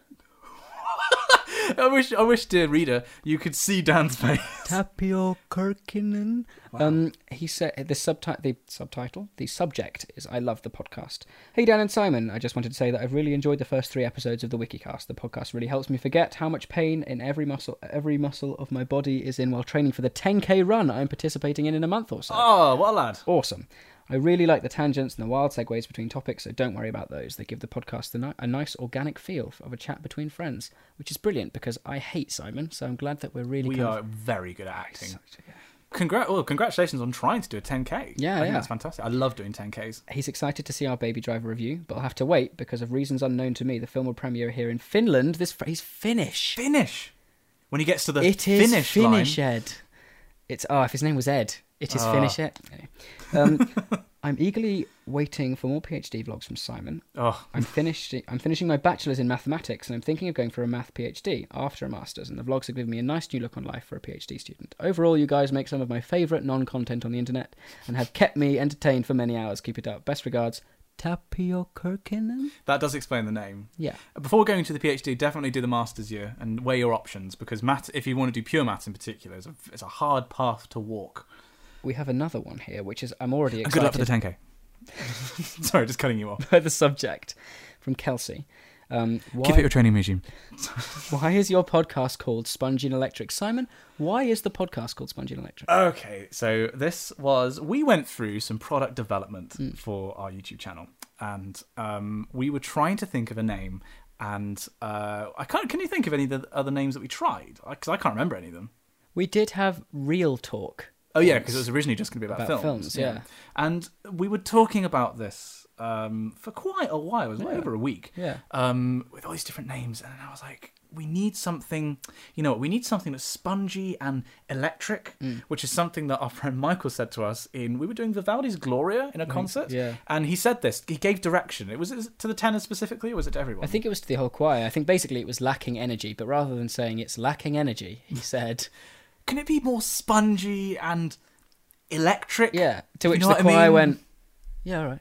I wish, I wish, dear reader, you could see Dan's face. Tapio Kirkinen. Wow. Um, he said the subtitle, the subtitle, the subject is "I love the podcast." Hey Dan and Simon, I just wanted to say that I've really enjoyed the first three episodes of the WikiCast. The podcast really helps me forget how much pain in every muscle, every muscle of my body is in while training for the ten K run I'm participating in in a month or so. Oh, what a lad. Awesome. I really like the tangents and the wild segues between topics, so don't worry about those. They give the podcast a, ni- a nice organic feel of a chat between friends, which is brilliant because I hate Simon, so I'm glad that we're really We kind are of... very good at acting. Such a- Congrat- well, congratulations on trying to do a ten K. Yeah, I think yeah. that's fantastic. I love doing ten Ks. He's excited to see our Baby Driver review, but I'll have to wait because of reasons unknown to me. The film will premiere here in Finland. This He's Finnish. Finish. When he gets to the It is finish Finnish, line. Ed. It's oh, if his name was Ed, it is Oh. Finnish, Ed. Anyway. Um, I'm eagerly waiting for more PhD vlogs from Simon. Oh, I'm finished. I'm finishing my bachelor's in mathematics, and I'm thinking of going for a math PhD after a master's. And the vlogs have given me a nice new look on life for a PhD student. Overall, you guys make some of my favourite non-content on the internet, and have kept me entertained for many hours. Keep it up. Best regards, Tapio Kirkinen. that does explain the name. Yeah. Before going to the PhD, definitely do the master's year and weigh your options because math, if you want to do pure maths in particular, is a, it's a hard path to walk. We have another one here, which is I'm already And excited good luck for the ten K. Sorry, just cutting you off. by the subject from Kelsey. Um, why, Keep it your training regime. why is your podcast called Spongy and Electric? Simon, why is the podcast called Spongy and Electric? Okay, so this was we went through some product development Mm. for our YouTube channel, and um, we were trying to think of a name. And uh, I can't. Can you think of any of the other names that we tried? Because I can't remember any of them. We did have Real Talk. Oh yeah, because it was originally just going to be about, About films. films, yeah. And we were talking about this um, for quite a while. It was Yeah. over a week. Yeah. Um, with all these different names, and I was like, we need something. You know, what, we need something that's spongy and electric, Mm. which is something that our friend Michael said to us in. We were doing Vivaldi's Gloria in a concert, Yeah. and he said this. He gave direction. It was it to the tenors specifically, or was it to everyone? I think it was to the whole choir. I think basically it was lacking energy, but rather than saying it's lacking energy, he said, Can it be more spongy and electric? yeah. To You which know the what I choir mean? went, yeah, all right.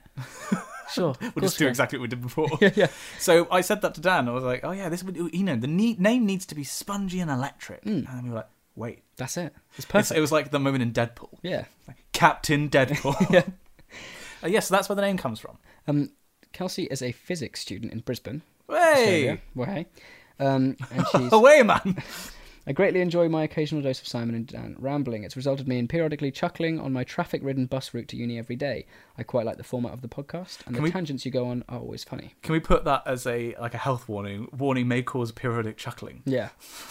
Sure. We'll just do exactly what we did before. Yeah, yeah. So I said that to Dan. I was like, "Oh yeah, this would you know the ne- name needs to be spongy and electric." Mm. And we were like, "Wait, That's it. It's It's- perfect. it was like the moment in Deadpool, Yeah. Captain Deadpool." Yeah. Uh, yes, so that's where the name comes from. Um, Kelsey is a physics student in Brisbane, Hey, Australia. Well, hey. Um, and she's... away, man! I greatly enjoy my occasional dose of Simon and Dan rambling. It's resulted me in periodically chuckling on my traffic-ridden bus route to uni every day. I quite like the format of the podcast, and Can the we- tangents you go on are always funny. Can we put that as a like a health warning? Warning may cause periodic chuckling. Yeah.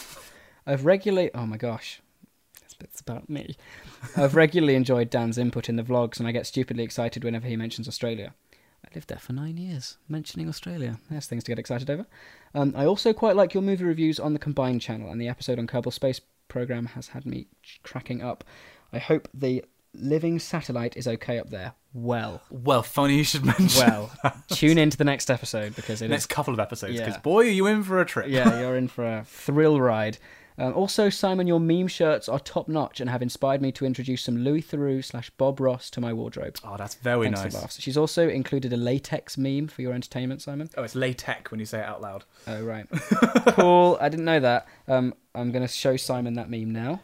I've regularly... Oh my gosh. This bit's about me. I've regularly enjoyed Dan's input in the vlogs, and I get stupidly excited whenever he mentions Australia. I lived there for nine years, mentioning Australia. There's things to get excited over. Um, I also quite like your movie reviews on the Combined channel, and the episode on Kerbal Space Program has had me cracking up. I hope the living satellite is okay up there. Well, Well, funny you should mention. well, tune into the next episode because it next is... couple of episodes, because Yeah. boy, are you in for a trip. Yeah, you're in for a thrill ride. Um, also, Simon, your meme shirts are top notch and have inspired me to introduce some Louis Theroux slash Bob Ross to my wardrobe. Oh, that's very Thanks nice. for laughs. She's also included a latex meme for your entertainment, Simon. Oh, it's latex when you say it out loud. Oh, right. Cool. I didn't know that. Um, I'm going to show Simon that meme now.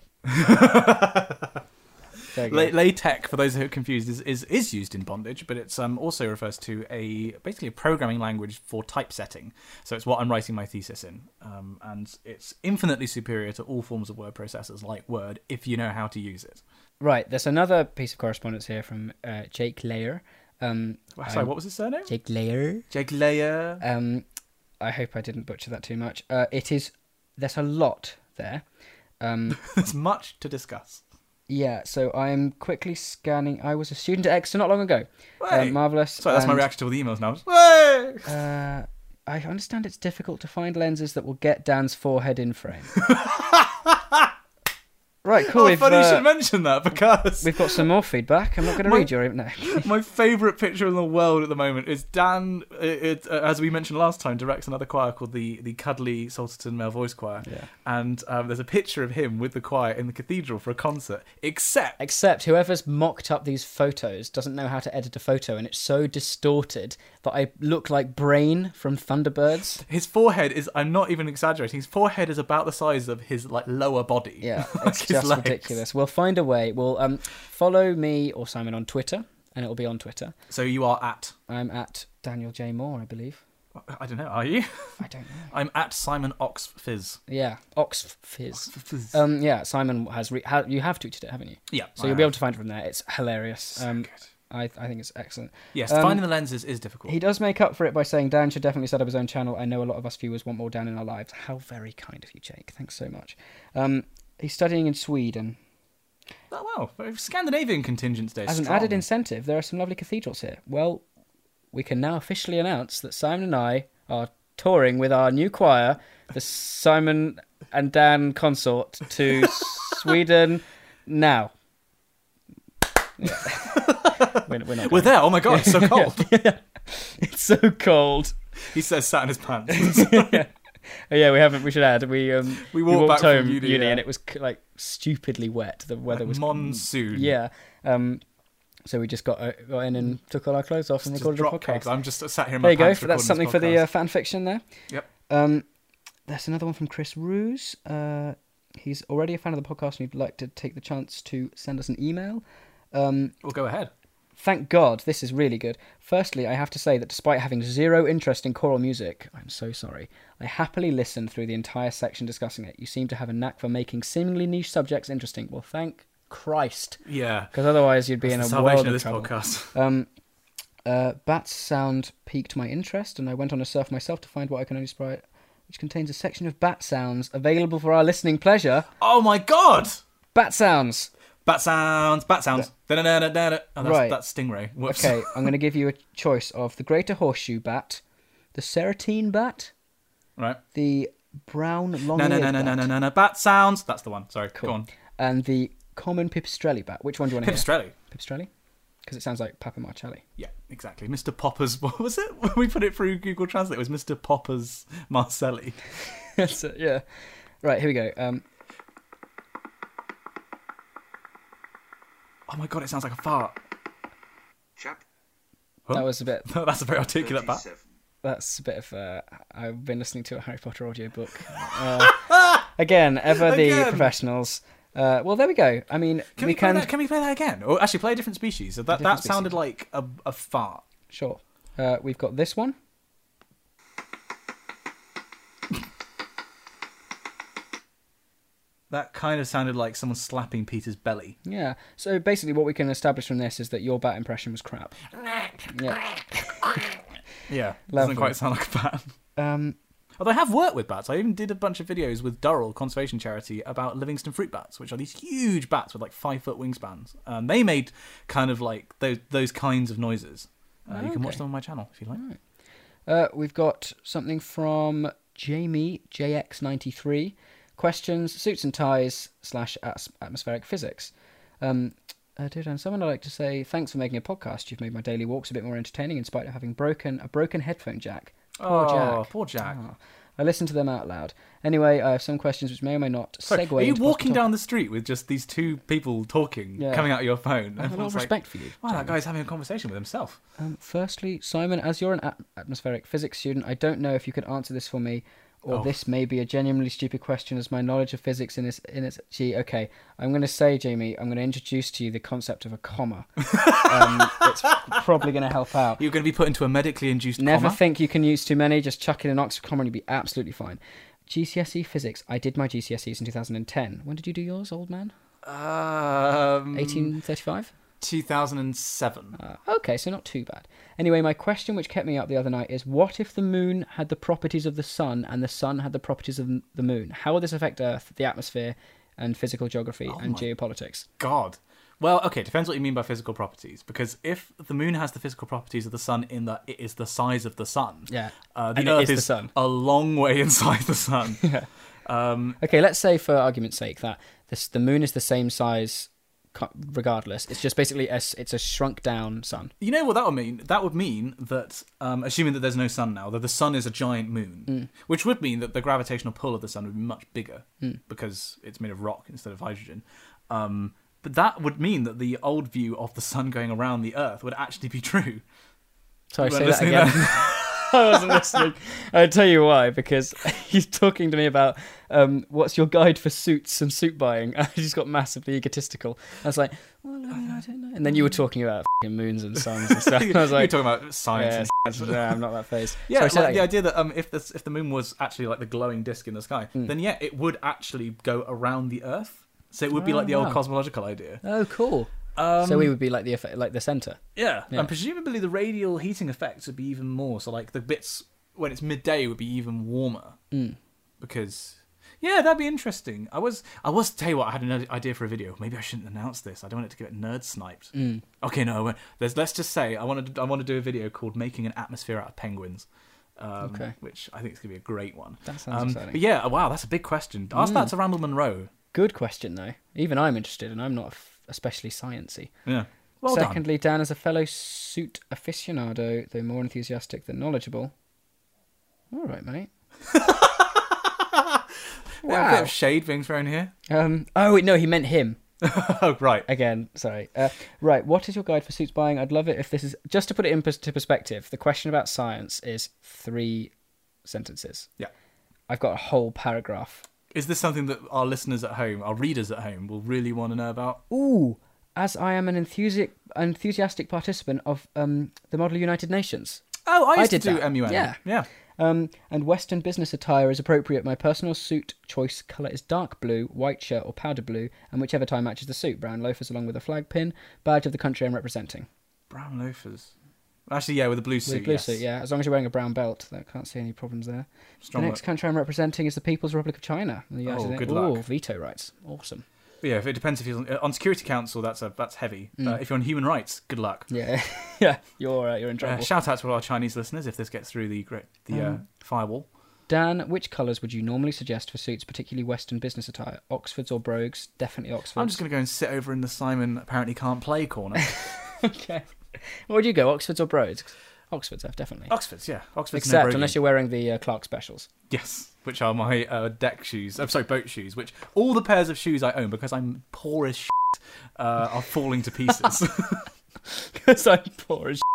There you go. La- latex, for those who are confused, is, is, is used in bondage, but it's um, also refers to a basically a programming language for typesetting. So it's what I'm writing my thesis in, um, and it's infinitely superior to all forms of word processors like Word if you know how to use it. Right. There's another piece of correspondence here from uh, Jake Layer. Um, Sorry, um, what was his surname? Jake Layer. Jake Layer. Um, I hope I didn't butcher that too much. Uh, it is. There's a lot there. Um, There's much to discuss. Yeah, so I'm quickly scanning. I was a student at Exeter not long ago. Hey. Uh, marvellous. Sorry, that's my and, reaction to all the emails now. Hey! Uh, I understand it's difficult to find lenses that will get Dan's forehead in frame. Right, cool. Oh, we've, funny uh, you should mention that because we've got some more feedback. I'm not going to My- read your... No. my favourite picture in the world at the moment is Dan, it, it, uh, as we mentioned last time, directs another choir called the, the Cuddly Salterton Male Voice Choir. Yeah. And um, there's a picture of him with the choir in the cathedral for a concert, except... Except whoever's mocked up these photos doesn't know how to edit a photo, and it's so distorted that I look like Brain from Thunderbirds. His forehead is, I'm not even exaggerating, his forehead is about the size of his like lower body. Yeah, Like it's his just legs. ridiculous. We'll find a way. We'll um, follow me or Simon on Twitter, and it'll be on Twitter. So you are at... I'm at Daniel J. Moore, I believe. I don't know, are you? I don't know. I'm at Simon Ox Fizz. Yeah, Ox Fizz. Fizz. Um, yeah, Simon has. Re- ha- you have tweeted it, haven't you? yeah. So you'll be able to find it from there. It's hilarious. So Um, good. I I think it's excellent. Yes, um, finding the lenses is difficult. He does make up for it by saying Dan should definitely set up his own channel. I know a lot of us viewers want more Dan in our lives. How very kind of you, Jake. Thanks so much. Um, he's studying in Sweden. Oh, wow. Very Scandinavian contingent today. As an strong. added incentive, there are some lovely cathedrals here. Well, we can now officially announce that Simon and I are touring with our new choir, the Simon and Dan Consort, to Sweden now. Yeah. we're, we're, not We're going. there. Oh my god, it's so cold. Yeah. It's so cold. He says, sat in his pants. yeah. Oh, yeah, we haven't. We should add. We um We walked back home from uni, yeah. and it was like stupidly wet. The weather was monsoon. Yeah. Um. So we just got uh, got in and took all our clothes off and Just recorded a drop kicks. podcast. I'm just sat here in There my you go. pants That's recording something this for the podcast. uh, fan fiction there. Yep. Um, there's another one from Chris Ruse. Uh, he's already a fan of the podcast and he'd like to take the chance to send us an email. Um, We'll go ahead. Thank God, this is really good. Firstly, I have to say that despite having zero interest in choral music, I'm so sorry, I happily listened through the entire section discussing it. You seem to have a knack for making seemingly niche subjects interesting. Well, thank Christ. Yeah. Because otherwise you'd be That's in the a world salvation of of this trouble. podcast. Um, uh, Bat's sound piqued my interest, and I went on a surf myself to find what I can only spry, which contains a section of bat sounds available for our listening pleasure. Oh my god! Bat sounds! Bat sounds, bat sounds. Da-da-da-da-da-da. Oh, that's, Right. that's Stingray. Whoops. Okay, I'm going to give you a choice of the greater horseshoe bat, the serotine bat, Right. the brown long No, no, no, no, no, no, no, no. Bat sounds. That's the one. Sorry. Cool. Go on. and the common pipistrelli bat. Which one do you want to hear? Pipistrelli. Pipistrelli? Because it sounds like Papa Marcelli. Yeah, exactly. Mister Popper's. What was it? When we put it through Google Translate, it was Mister Popper's Marcelli. That's it, yeah. Right, here we go. Um, Oh my god, it sounds like a fart. Chap Huh? That was a bit... That's a very articulate bat. thirty-seven. That's a bit of uh, I've been listening to a Harry Potter audiobook. Uh, again, ever the Again. professionals. Uh, well, there we go. I mean, Can we, we, play can... that? Can we play that again? Or actually, play a different species. So that different that sounded species. like a, a fart. Sure. Uh, we've got this one. That kind of sounded like someone slapping Peter's belly. Yeah. So basically what we can establish from this is that your bat impression was crap. Yeah. Yeah, Lovely. doesn't quite sound like a bat. Um, Although I have worked with bats. I even did a bunch of videos with Durrell Conservation Charity about Livingston fruit bats, which are these huge bats with like five foot wingspans. Um, they made kind of like those those kinds of noises. Uh, you can watch Okay. them on my channel if you like. uh, we've got something from Jamie, J X ninety-three. Questions, suits and ties, slash as- atmospheric physics. Um, uh, dear Dan, someone I'd like to say thanks for making a podcast. You've made my daily walks a bit more entertaining in spite of having broken a broken headphone jack. Poor oh, Jack. poor Jack. Ah. I listen to them out loud. Anyway, I have some questions which may or may not Sorry, segue. are you into walking possible down the street with just these two people talking, Yeah. coming out of your phone? I have a lot of Everyone's like, respect for you. wow, that Jamie. guy's having a conversation with himself. Um, firstly, Simon, as you're an at- atmospheric physics student, I don't know if you could answer this for me, or Oh. this may be a genuinely stupid question, as my knowledge of physics in its in its. Gee, okay, I'm going to say, Jamie, I'm going to introduce to you the concept of a comma. um, it's probably going to help out. You're going to be put into a medically induced Never coma? think you can use too many. Just chuck in an Oxford comma and you'll be absolutely fine. G C S E physics. I did my G C S Es in two thousand ten. When did you do yours, old man? Um, eighteen thirty-five? two thousand seven. Uh, okay, so not too bad. Anyway, my question which kept me up the other night is, what if the moon had the properties of the sun and the sun had the properties of the moon? How would this affect Earth, the atmosphere, and physical geography Oh and my- geopolitics? God. Well, okay, depends what you mean by physical properties. Because if the moon has the physical properties of the sun in that it is the size of the sun, Yeah. uh, the And it Earth is the is sun. a long way inside the sun. Yeah. Um, Okay, let's say for argument's sake that this, the moon is the same size co- regardless. It's just basically a, s- it's a shrunk down sun. you know what that would mean? That would mean that, um, assuming that there's no sun now, that the sun is a giant moon, Mm. which would mean that the gravitational pull of the sun would be much bigger Mm. because it's made of rock instead of hydrogen. Um, but that would mean that the old view of the sun going around the Earth would actually be true. Sorry, You say weren't that listening again. I wasn't listening. I'll tell you why, because he's talking to me about um, what's your guide for suits and suit buying. I just got massively egotistical. I was like, well, I mean, I don't know. And then you were talking about f***ing moons and suns and stuff. And I was like, You're talking about science. yeah, and yeah, I'm not that phased. Yeah, Sorry, say like that the again. idea that um, if the if the moon was actually like the glowing disc in the sky, Mm. then yeah, it would actually go around the Earth. So it would be Oh, like the old wow. cosmological idea. Oh, cool. Um, So we would be like the effect, like the center. yeah. Yeah. and presumably the radial heating effects would be even more. So like the bits when it's midday would be even warmer Mm. because. Yeah, that'd be interesting. I was, I was tell you what, I had an idea for a video. Maybe I shouldn't announce this. I don't want it to get nerd sniped. Mm. Okay, no. I won't. There's, let's just say I want to. I want to do a video called "Making an Atmosphere Out of Penguins," um, Okay. which I think is gonna be a great one. That sounds Um, exciting. but yeah, wow, that's a big question. Ask Mm. that to Randall Munro. Good question, though. Even I'm interested, and I'm not f- especially sciencey. Yeah. Well done. Secondly, Dan, as a fellow suit aficionado, though more enthusiastic than knowledgeable. All right, mate. Yeah, a bit of shade being thrown here. Um. Oh wait, no, he meant him. oh right. Again, sorry. Uh, right, what is your guide for suits buying? I'd love it if this is... Just to put it into perspective, the question about science is three sentences. Yeah. I've got a whole paragraph. Is this something that our listeners at home, our readers at home, will really want to know about? Ooh, as I am an enthusiastic, enthusiastic participant of um, the Model United Nations. Oh, I I used did to do that. M U N. Yeah. Yeah. Um, and Western business attire is appropriate. My personal suit choice colour is dark blue, white shirt or powder blue, and whichever tie matches the suit. Brown loafers along with a flag pin, badge of the country I'm representing. Brown loafers. Actually, yeah, with a blue suit. With blue yes. suit, yeah. As long as you're wearing a brown belt, I can't see any problems there. Strong the work. next country I'm representing is the People's Republic of China. The Oh, United- good Ooh, luck. veto rights. Awesome. But yeah, if it depends if you're on, on Security Council, that's a that's heavy. Mm. Uh, if you're on human rights, good luck. Yeah, yeah. You're uh, you're in Uh, trouble. shout out to all our Chinese listeners if this gets through the great the uh, Um, firewall. Dan, which colours would you normally suggest for suits, particularly Western business attire? Oxfords or brogues? Definitely Oxfords. I'm just going to go and sit over in the Simon apparently can't play corner. Okay. Where would you go, Oxfords or brogues? Oxfords, F, definitely. Oxfords, yeah. Oxfords. Except no unless you're wearing the uh, Clark specials. Yes, which are my uh, deck shoes. I'm sorry, boat shoes. Which all the pairs of shoes I own because I'm poor as shit, uh, are falling to pieces. Because I'm poor as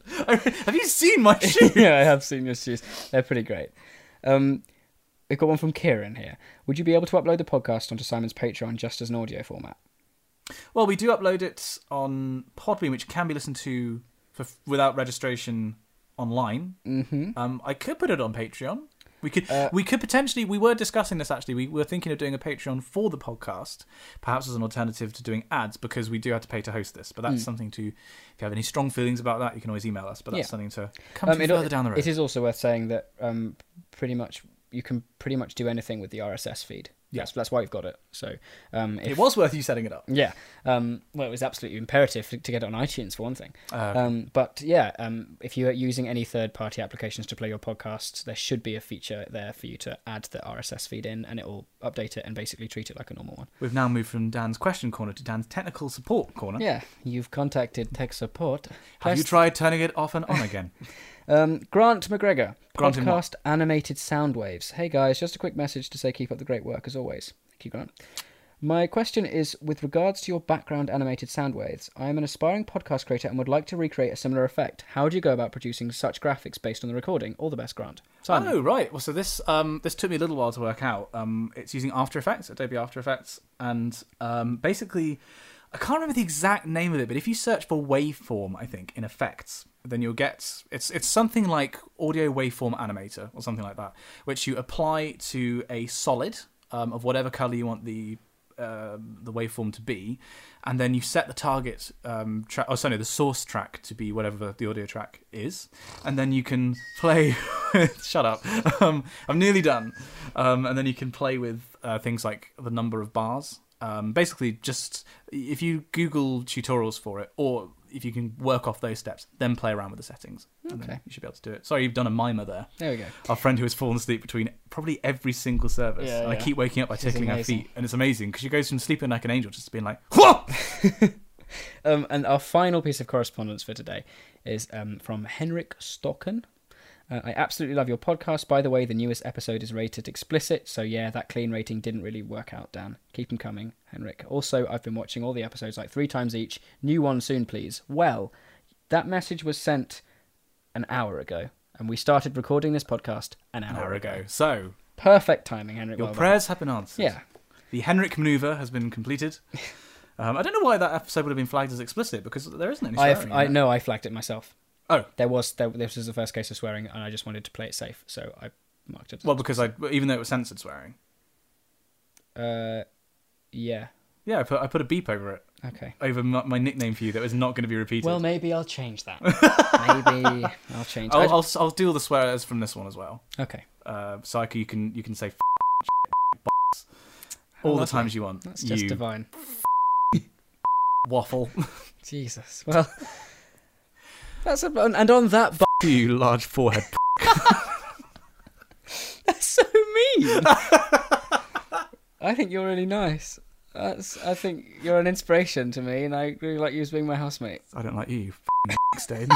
Have you seen my shoes? yeah, I have seen your shoes. They're pretty great. Um, we've got one from Kieran here. Would you be able to upload the podcast onto Simon's Patreon just as an audio format? Well, we do upload it on Podbean, which can be listened to for, without registration online. Mm-hmm. Um, I could put it on Patreon. We could, Uh, we could potentially. We were discussing this actually. We were thinking of doing a Patreon for the podcast, perhaps as an alternative to doing ads, because we do have to pay to host this. But that's Mm. something to. If you have any strong feelings about that, you can always email us. But that's Yeah. something to come Um, to it, further down the road. it is also worth saying that um, pretty much you can pretty much do anything with the R S S feed. Yeah. That's, that's why you've got it. So um, if, It was worth you setting it up. Yeah. Um, well, it was absolutely imperative to, to get it on iTunes for one thing. Uh, Um, but yeah, um, if you're using any third-party applications to play your podcasts, there should be a feature there for you to add the R S S feed in, and it will update it and basically treat it like a normal one. We've now moved from Dan's question corner to Dan's technical support corner. Yeah, you've contacted tech support. Have you Press- tried turning it off and on again? Um, Grant McGregor, Grant in what? podcast animated sound waves. Hey guys, just a quick message to say keep up the great work as always. Thank you, Grant. My question is, with regards to your background animated sound waves, I am an aspiring podcast creator and would like to recreate a similar effect. How do you go about producing such graphics based on the recording? All the best, Grant. Simon. Oh, right. Well, so this um, this took me a little while to work out. Um, it's using After Effects, Adobe After Effects, and um, basically, I can't remember the exact name of it, but if you search for waveform, I think, in effects, then you'll get, it's it's something like Audio Waveform Animator, or something like that, which you apply to a solid um, of whatever colour you want the Uh, the waveform to be, and then you set the target um, track, oh sorry, the source track to be whatever the audio track is, and then you can play. Shut up! Um, I'm nearly done. Um, and then you can play with uh, things like the number of bars. Um, basically, just if you Google tutorials for it, or if you can work off those steps, then play around with the settings. And Okay. then you should be able to do it. Sorry, you've done a mimer there. There we go. Our friend who has fallen asleep between probably every single service. Yeah, and yeah. I keep waking up by This is tickling her amazing. feet. And it's amazing because she goes from sleeping like an angel just to being like, whoa! Um, and our final piece of correspondence for today is um, from Henrik Stocken. Uh, I absolutely love your podcast. By the way, the newest episode is rated explicit, so yeah, that clean rating didn't really work out, Dan. Keep them coming, Henrik. Also, I've been watching all the episodes like three times each. New one soon, please. Well, that message was sent an hour ago, and we started recording this podcast an hour, An hour ago. ago. So, Perfect timing, Henrik. your well done. prayers have been answered. Yeah. The Henrik maneuver has been completed. Um, I don't know why that episode would have been flagged as explicit because there isn't any I, swearing. I in it. no, I flagged it myself. Oh. There was there, this was the first case of swearing, and I just wanted to play it safe, so I marked it. Well, because I, even though it was censored swearing. Uh, yeah. Yeah, I put, I put a beep over it. Okay. Over my, my nickname for you that was not going to be repeated. Well, maybe I'll change that. maybe I'll change. I'll, I- I'll, I'll do all the swears from this one as well. okay. Uh, so I can, you can you can say f- How all the lovely. times you want. That's just you divine. waffle. Jesus. Well, that's a, and on that. Bu- You large forehead. that's so mean. I think you're really nice. That's. I think you're an inspiration to me, and I really like you as being my housemate. I don't like you, you f***ing stain.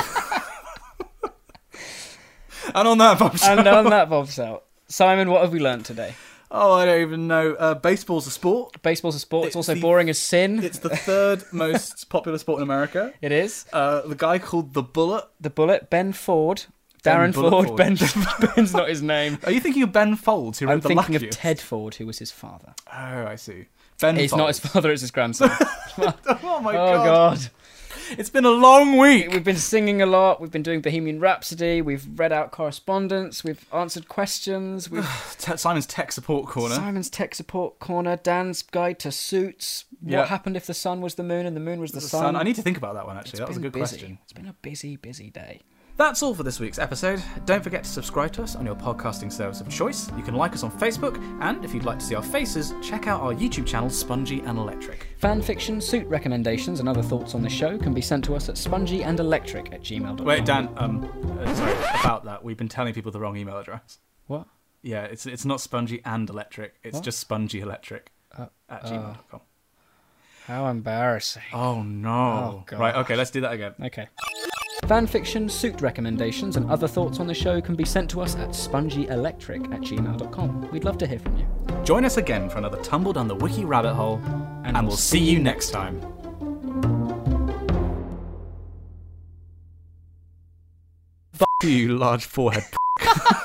And on that bombshell. And on that bombshell, Simon, what have we learnt today? Oh, I don't even know. Uh, baseball's a sport. Baseball's a sport. It's, It's also the- boring as sin. It's the third most popular sport in America. It is. Uh, the guy called the Bullet. The Bullet, Ben Ford. Ben Darren Bullet Ford. Ford. Ben. Ben's not his name. Are you thinking of Ben Folds, who wrote I'm the thinking of Luckiest? Ted Ford, who was his father. Oh, I see. Ben It's Folds. not his father, it's his grandson. Oh my oh, god. God. It's been a long week. We've been singing a lot. We've been doing Bohemian Rhapsody. We've read out correspondence. We've answered questions. We've Te- Simon's tech support corner. Simon's tech support corner. Dan's guide to suits. What Yeah. happened if the sun was the moon and the moon was the, The sun? sun. I need to think about that one, actually. It's That was a been good busy. question. It's been a busy, busy day. That's all for this week's episode. Don't forget to subscribe to us on your podcasting service of choice. You can like us on Facebook, and if you'd like to see our faces, check out our YouTube channel, Spongy and Electric. Fan fiction, suit recommendations, and other thoughts on the show can be sent to us at spongyandelectric at gmail dot com. Wait, Dan, um, uh, sorry, about that. We've been telling people the wrong email address. What? Yeah, it's it's not Spongy and Electric. It's What? just Spongy Electric Uh, at uh. gmail dot com. How embarrassing. Oh, no. Oh, God. Right, okay, let's do that again. Okay. Fan fiction, suit recommendations, and other thoughts on the show can be sent to us at spongyelectric at gmail dot com. We'd love to hear from you. Join us again for another tumble down the wiki rabbit hole, and, And we'll see you next time. F*** you, large forehead.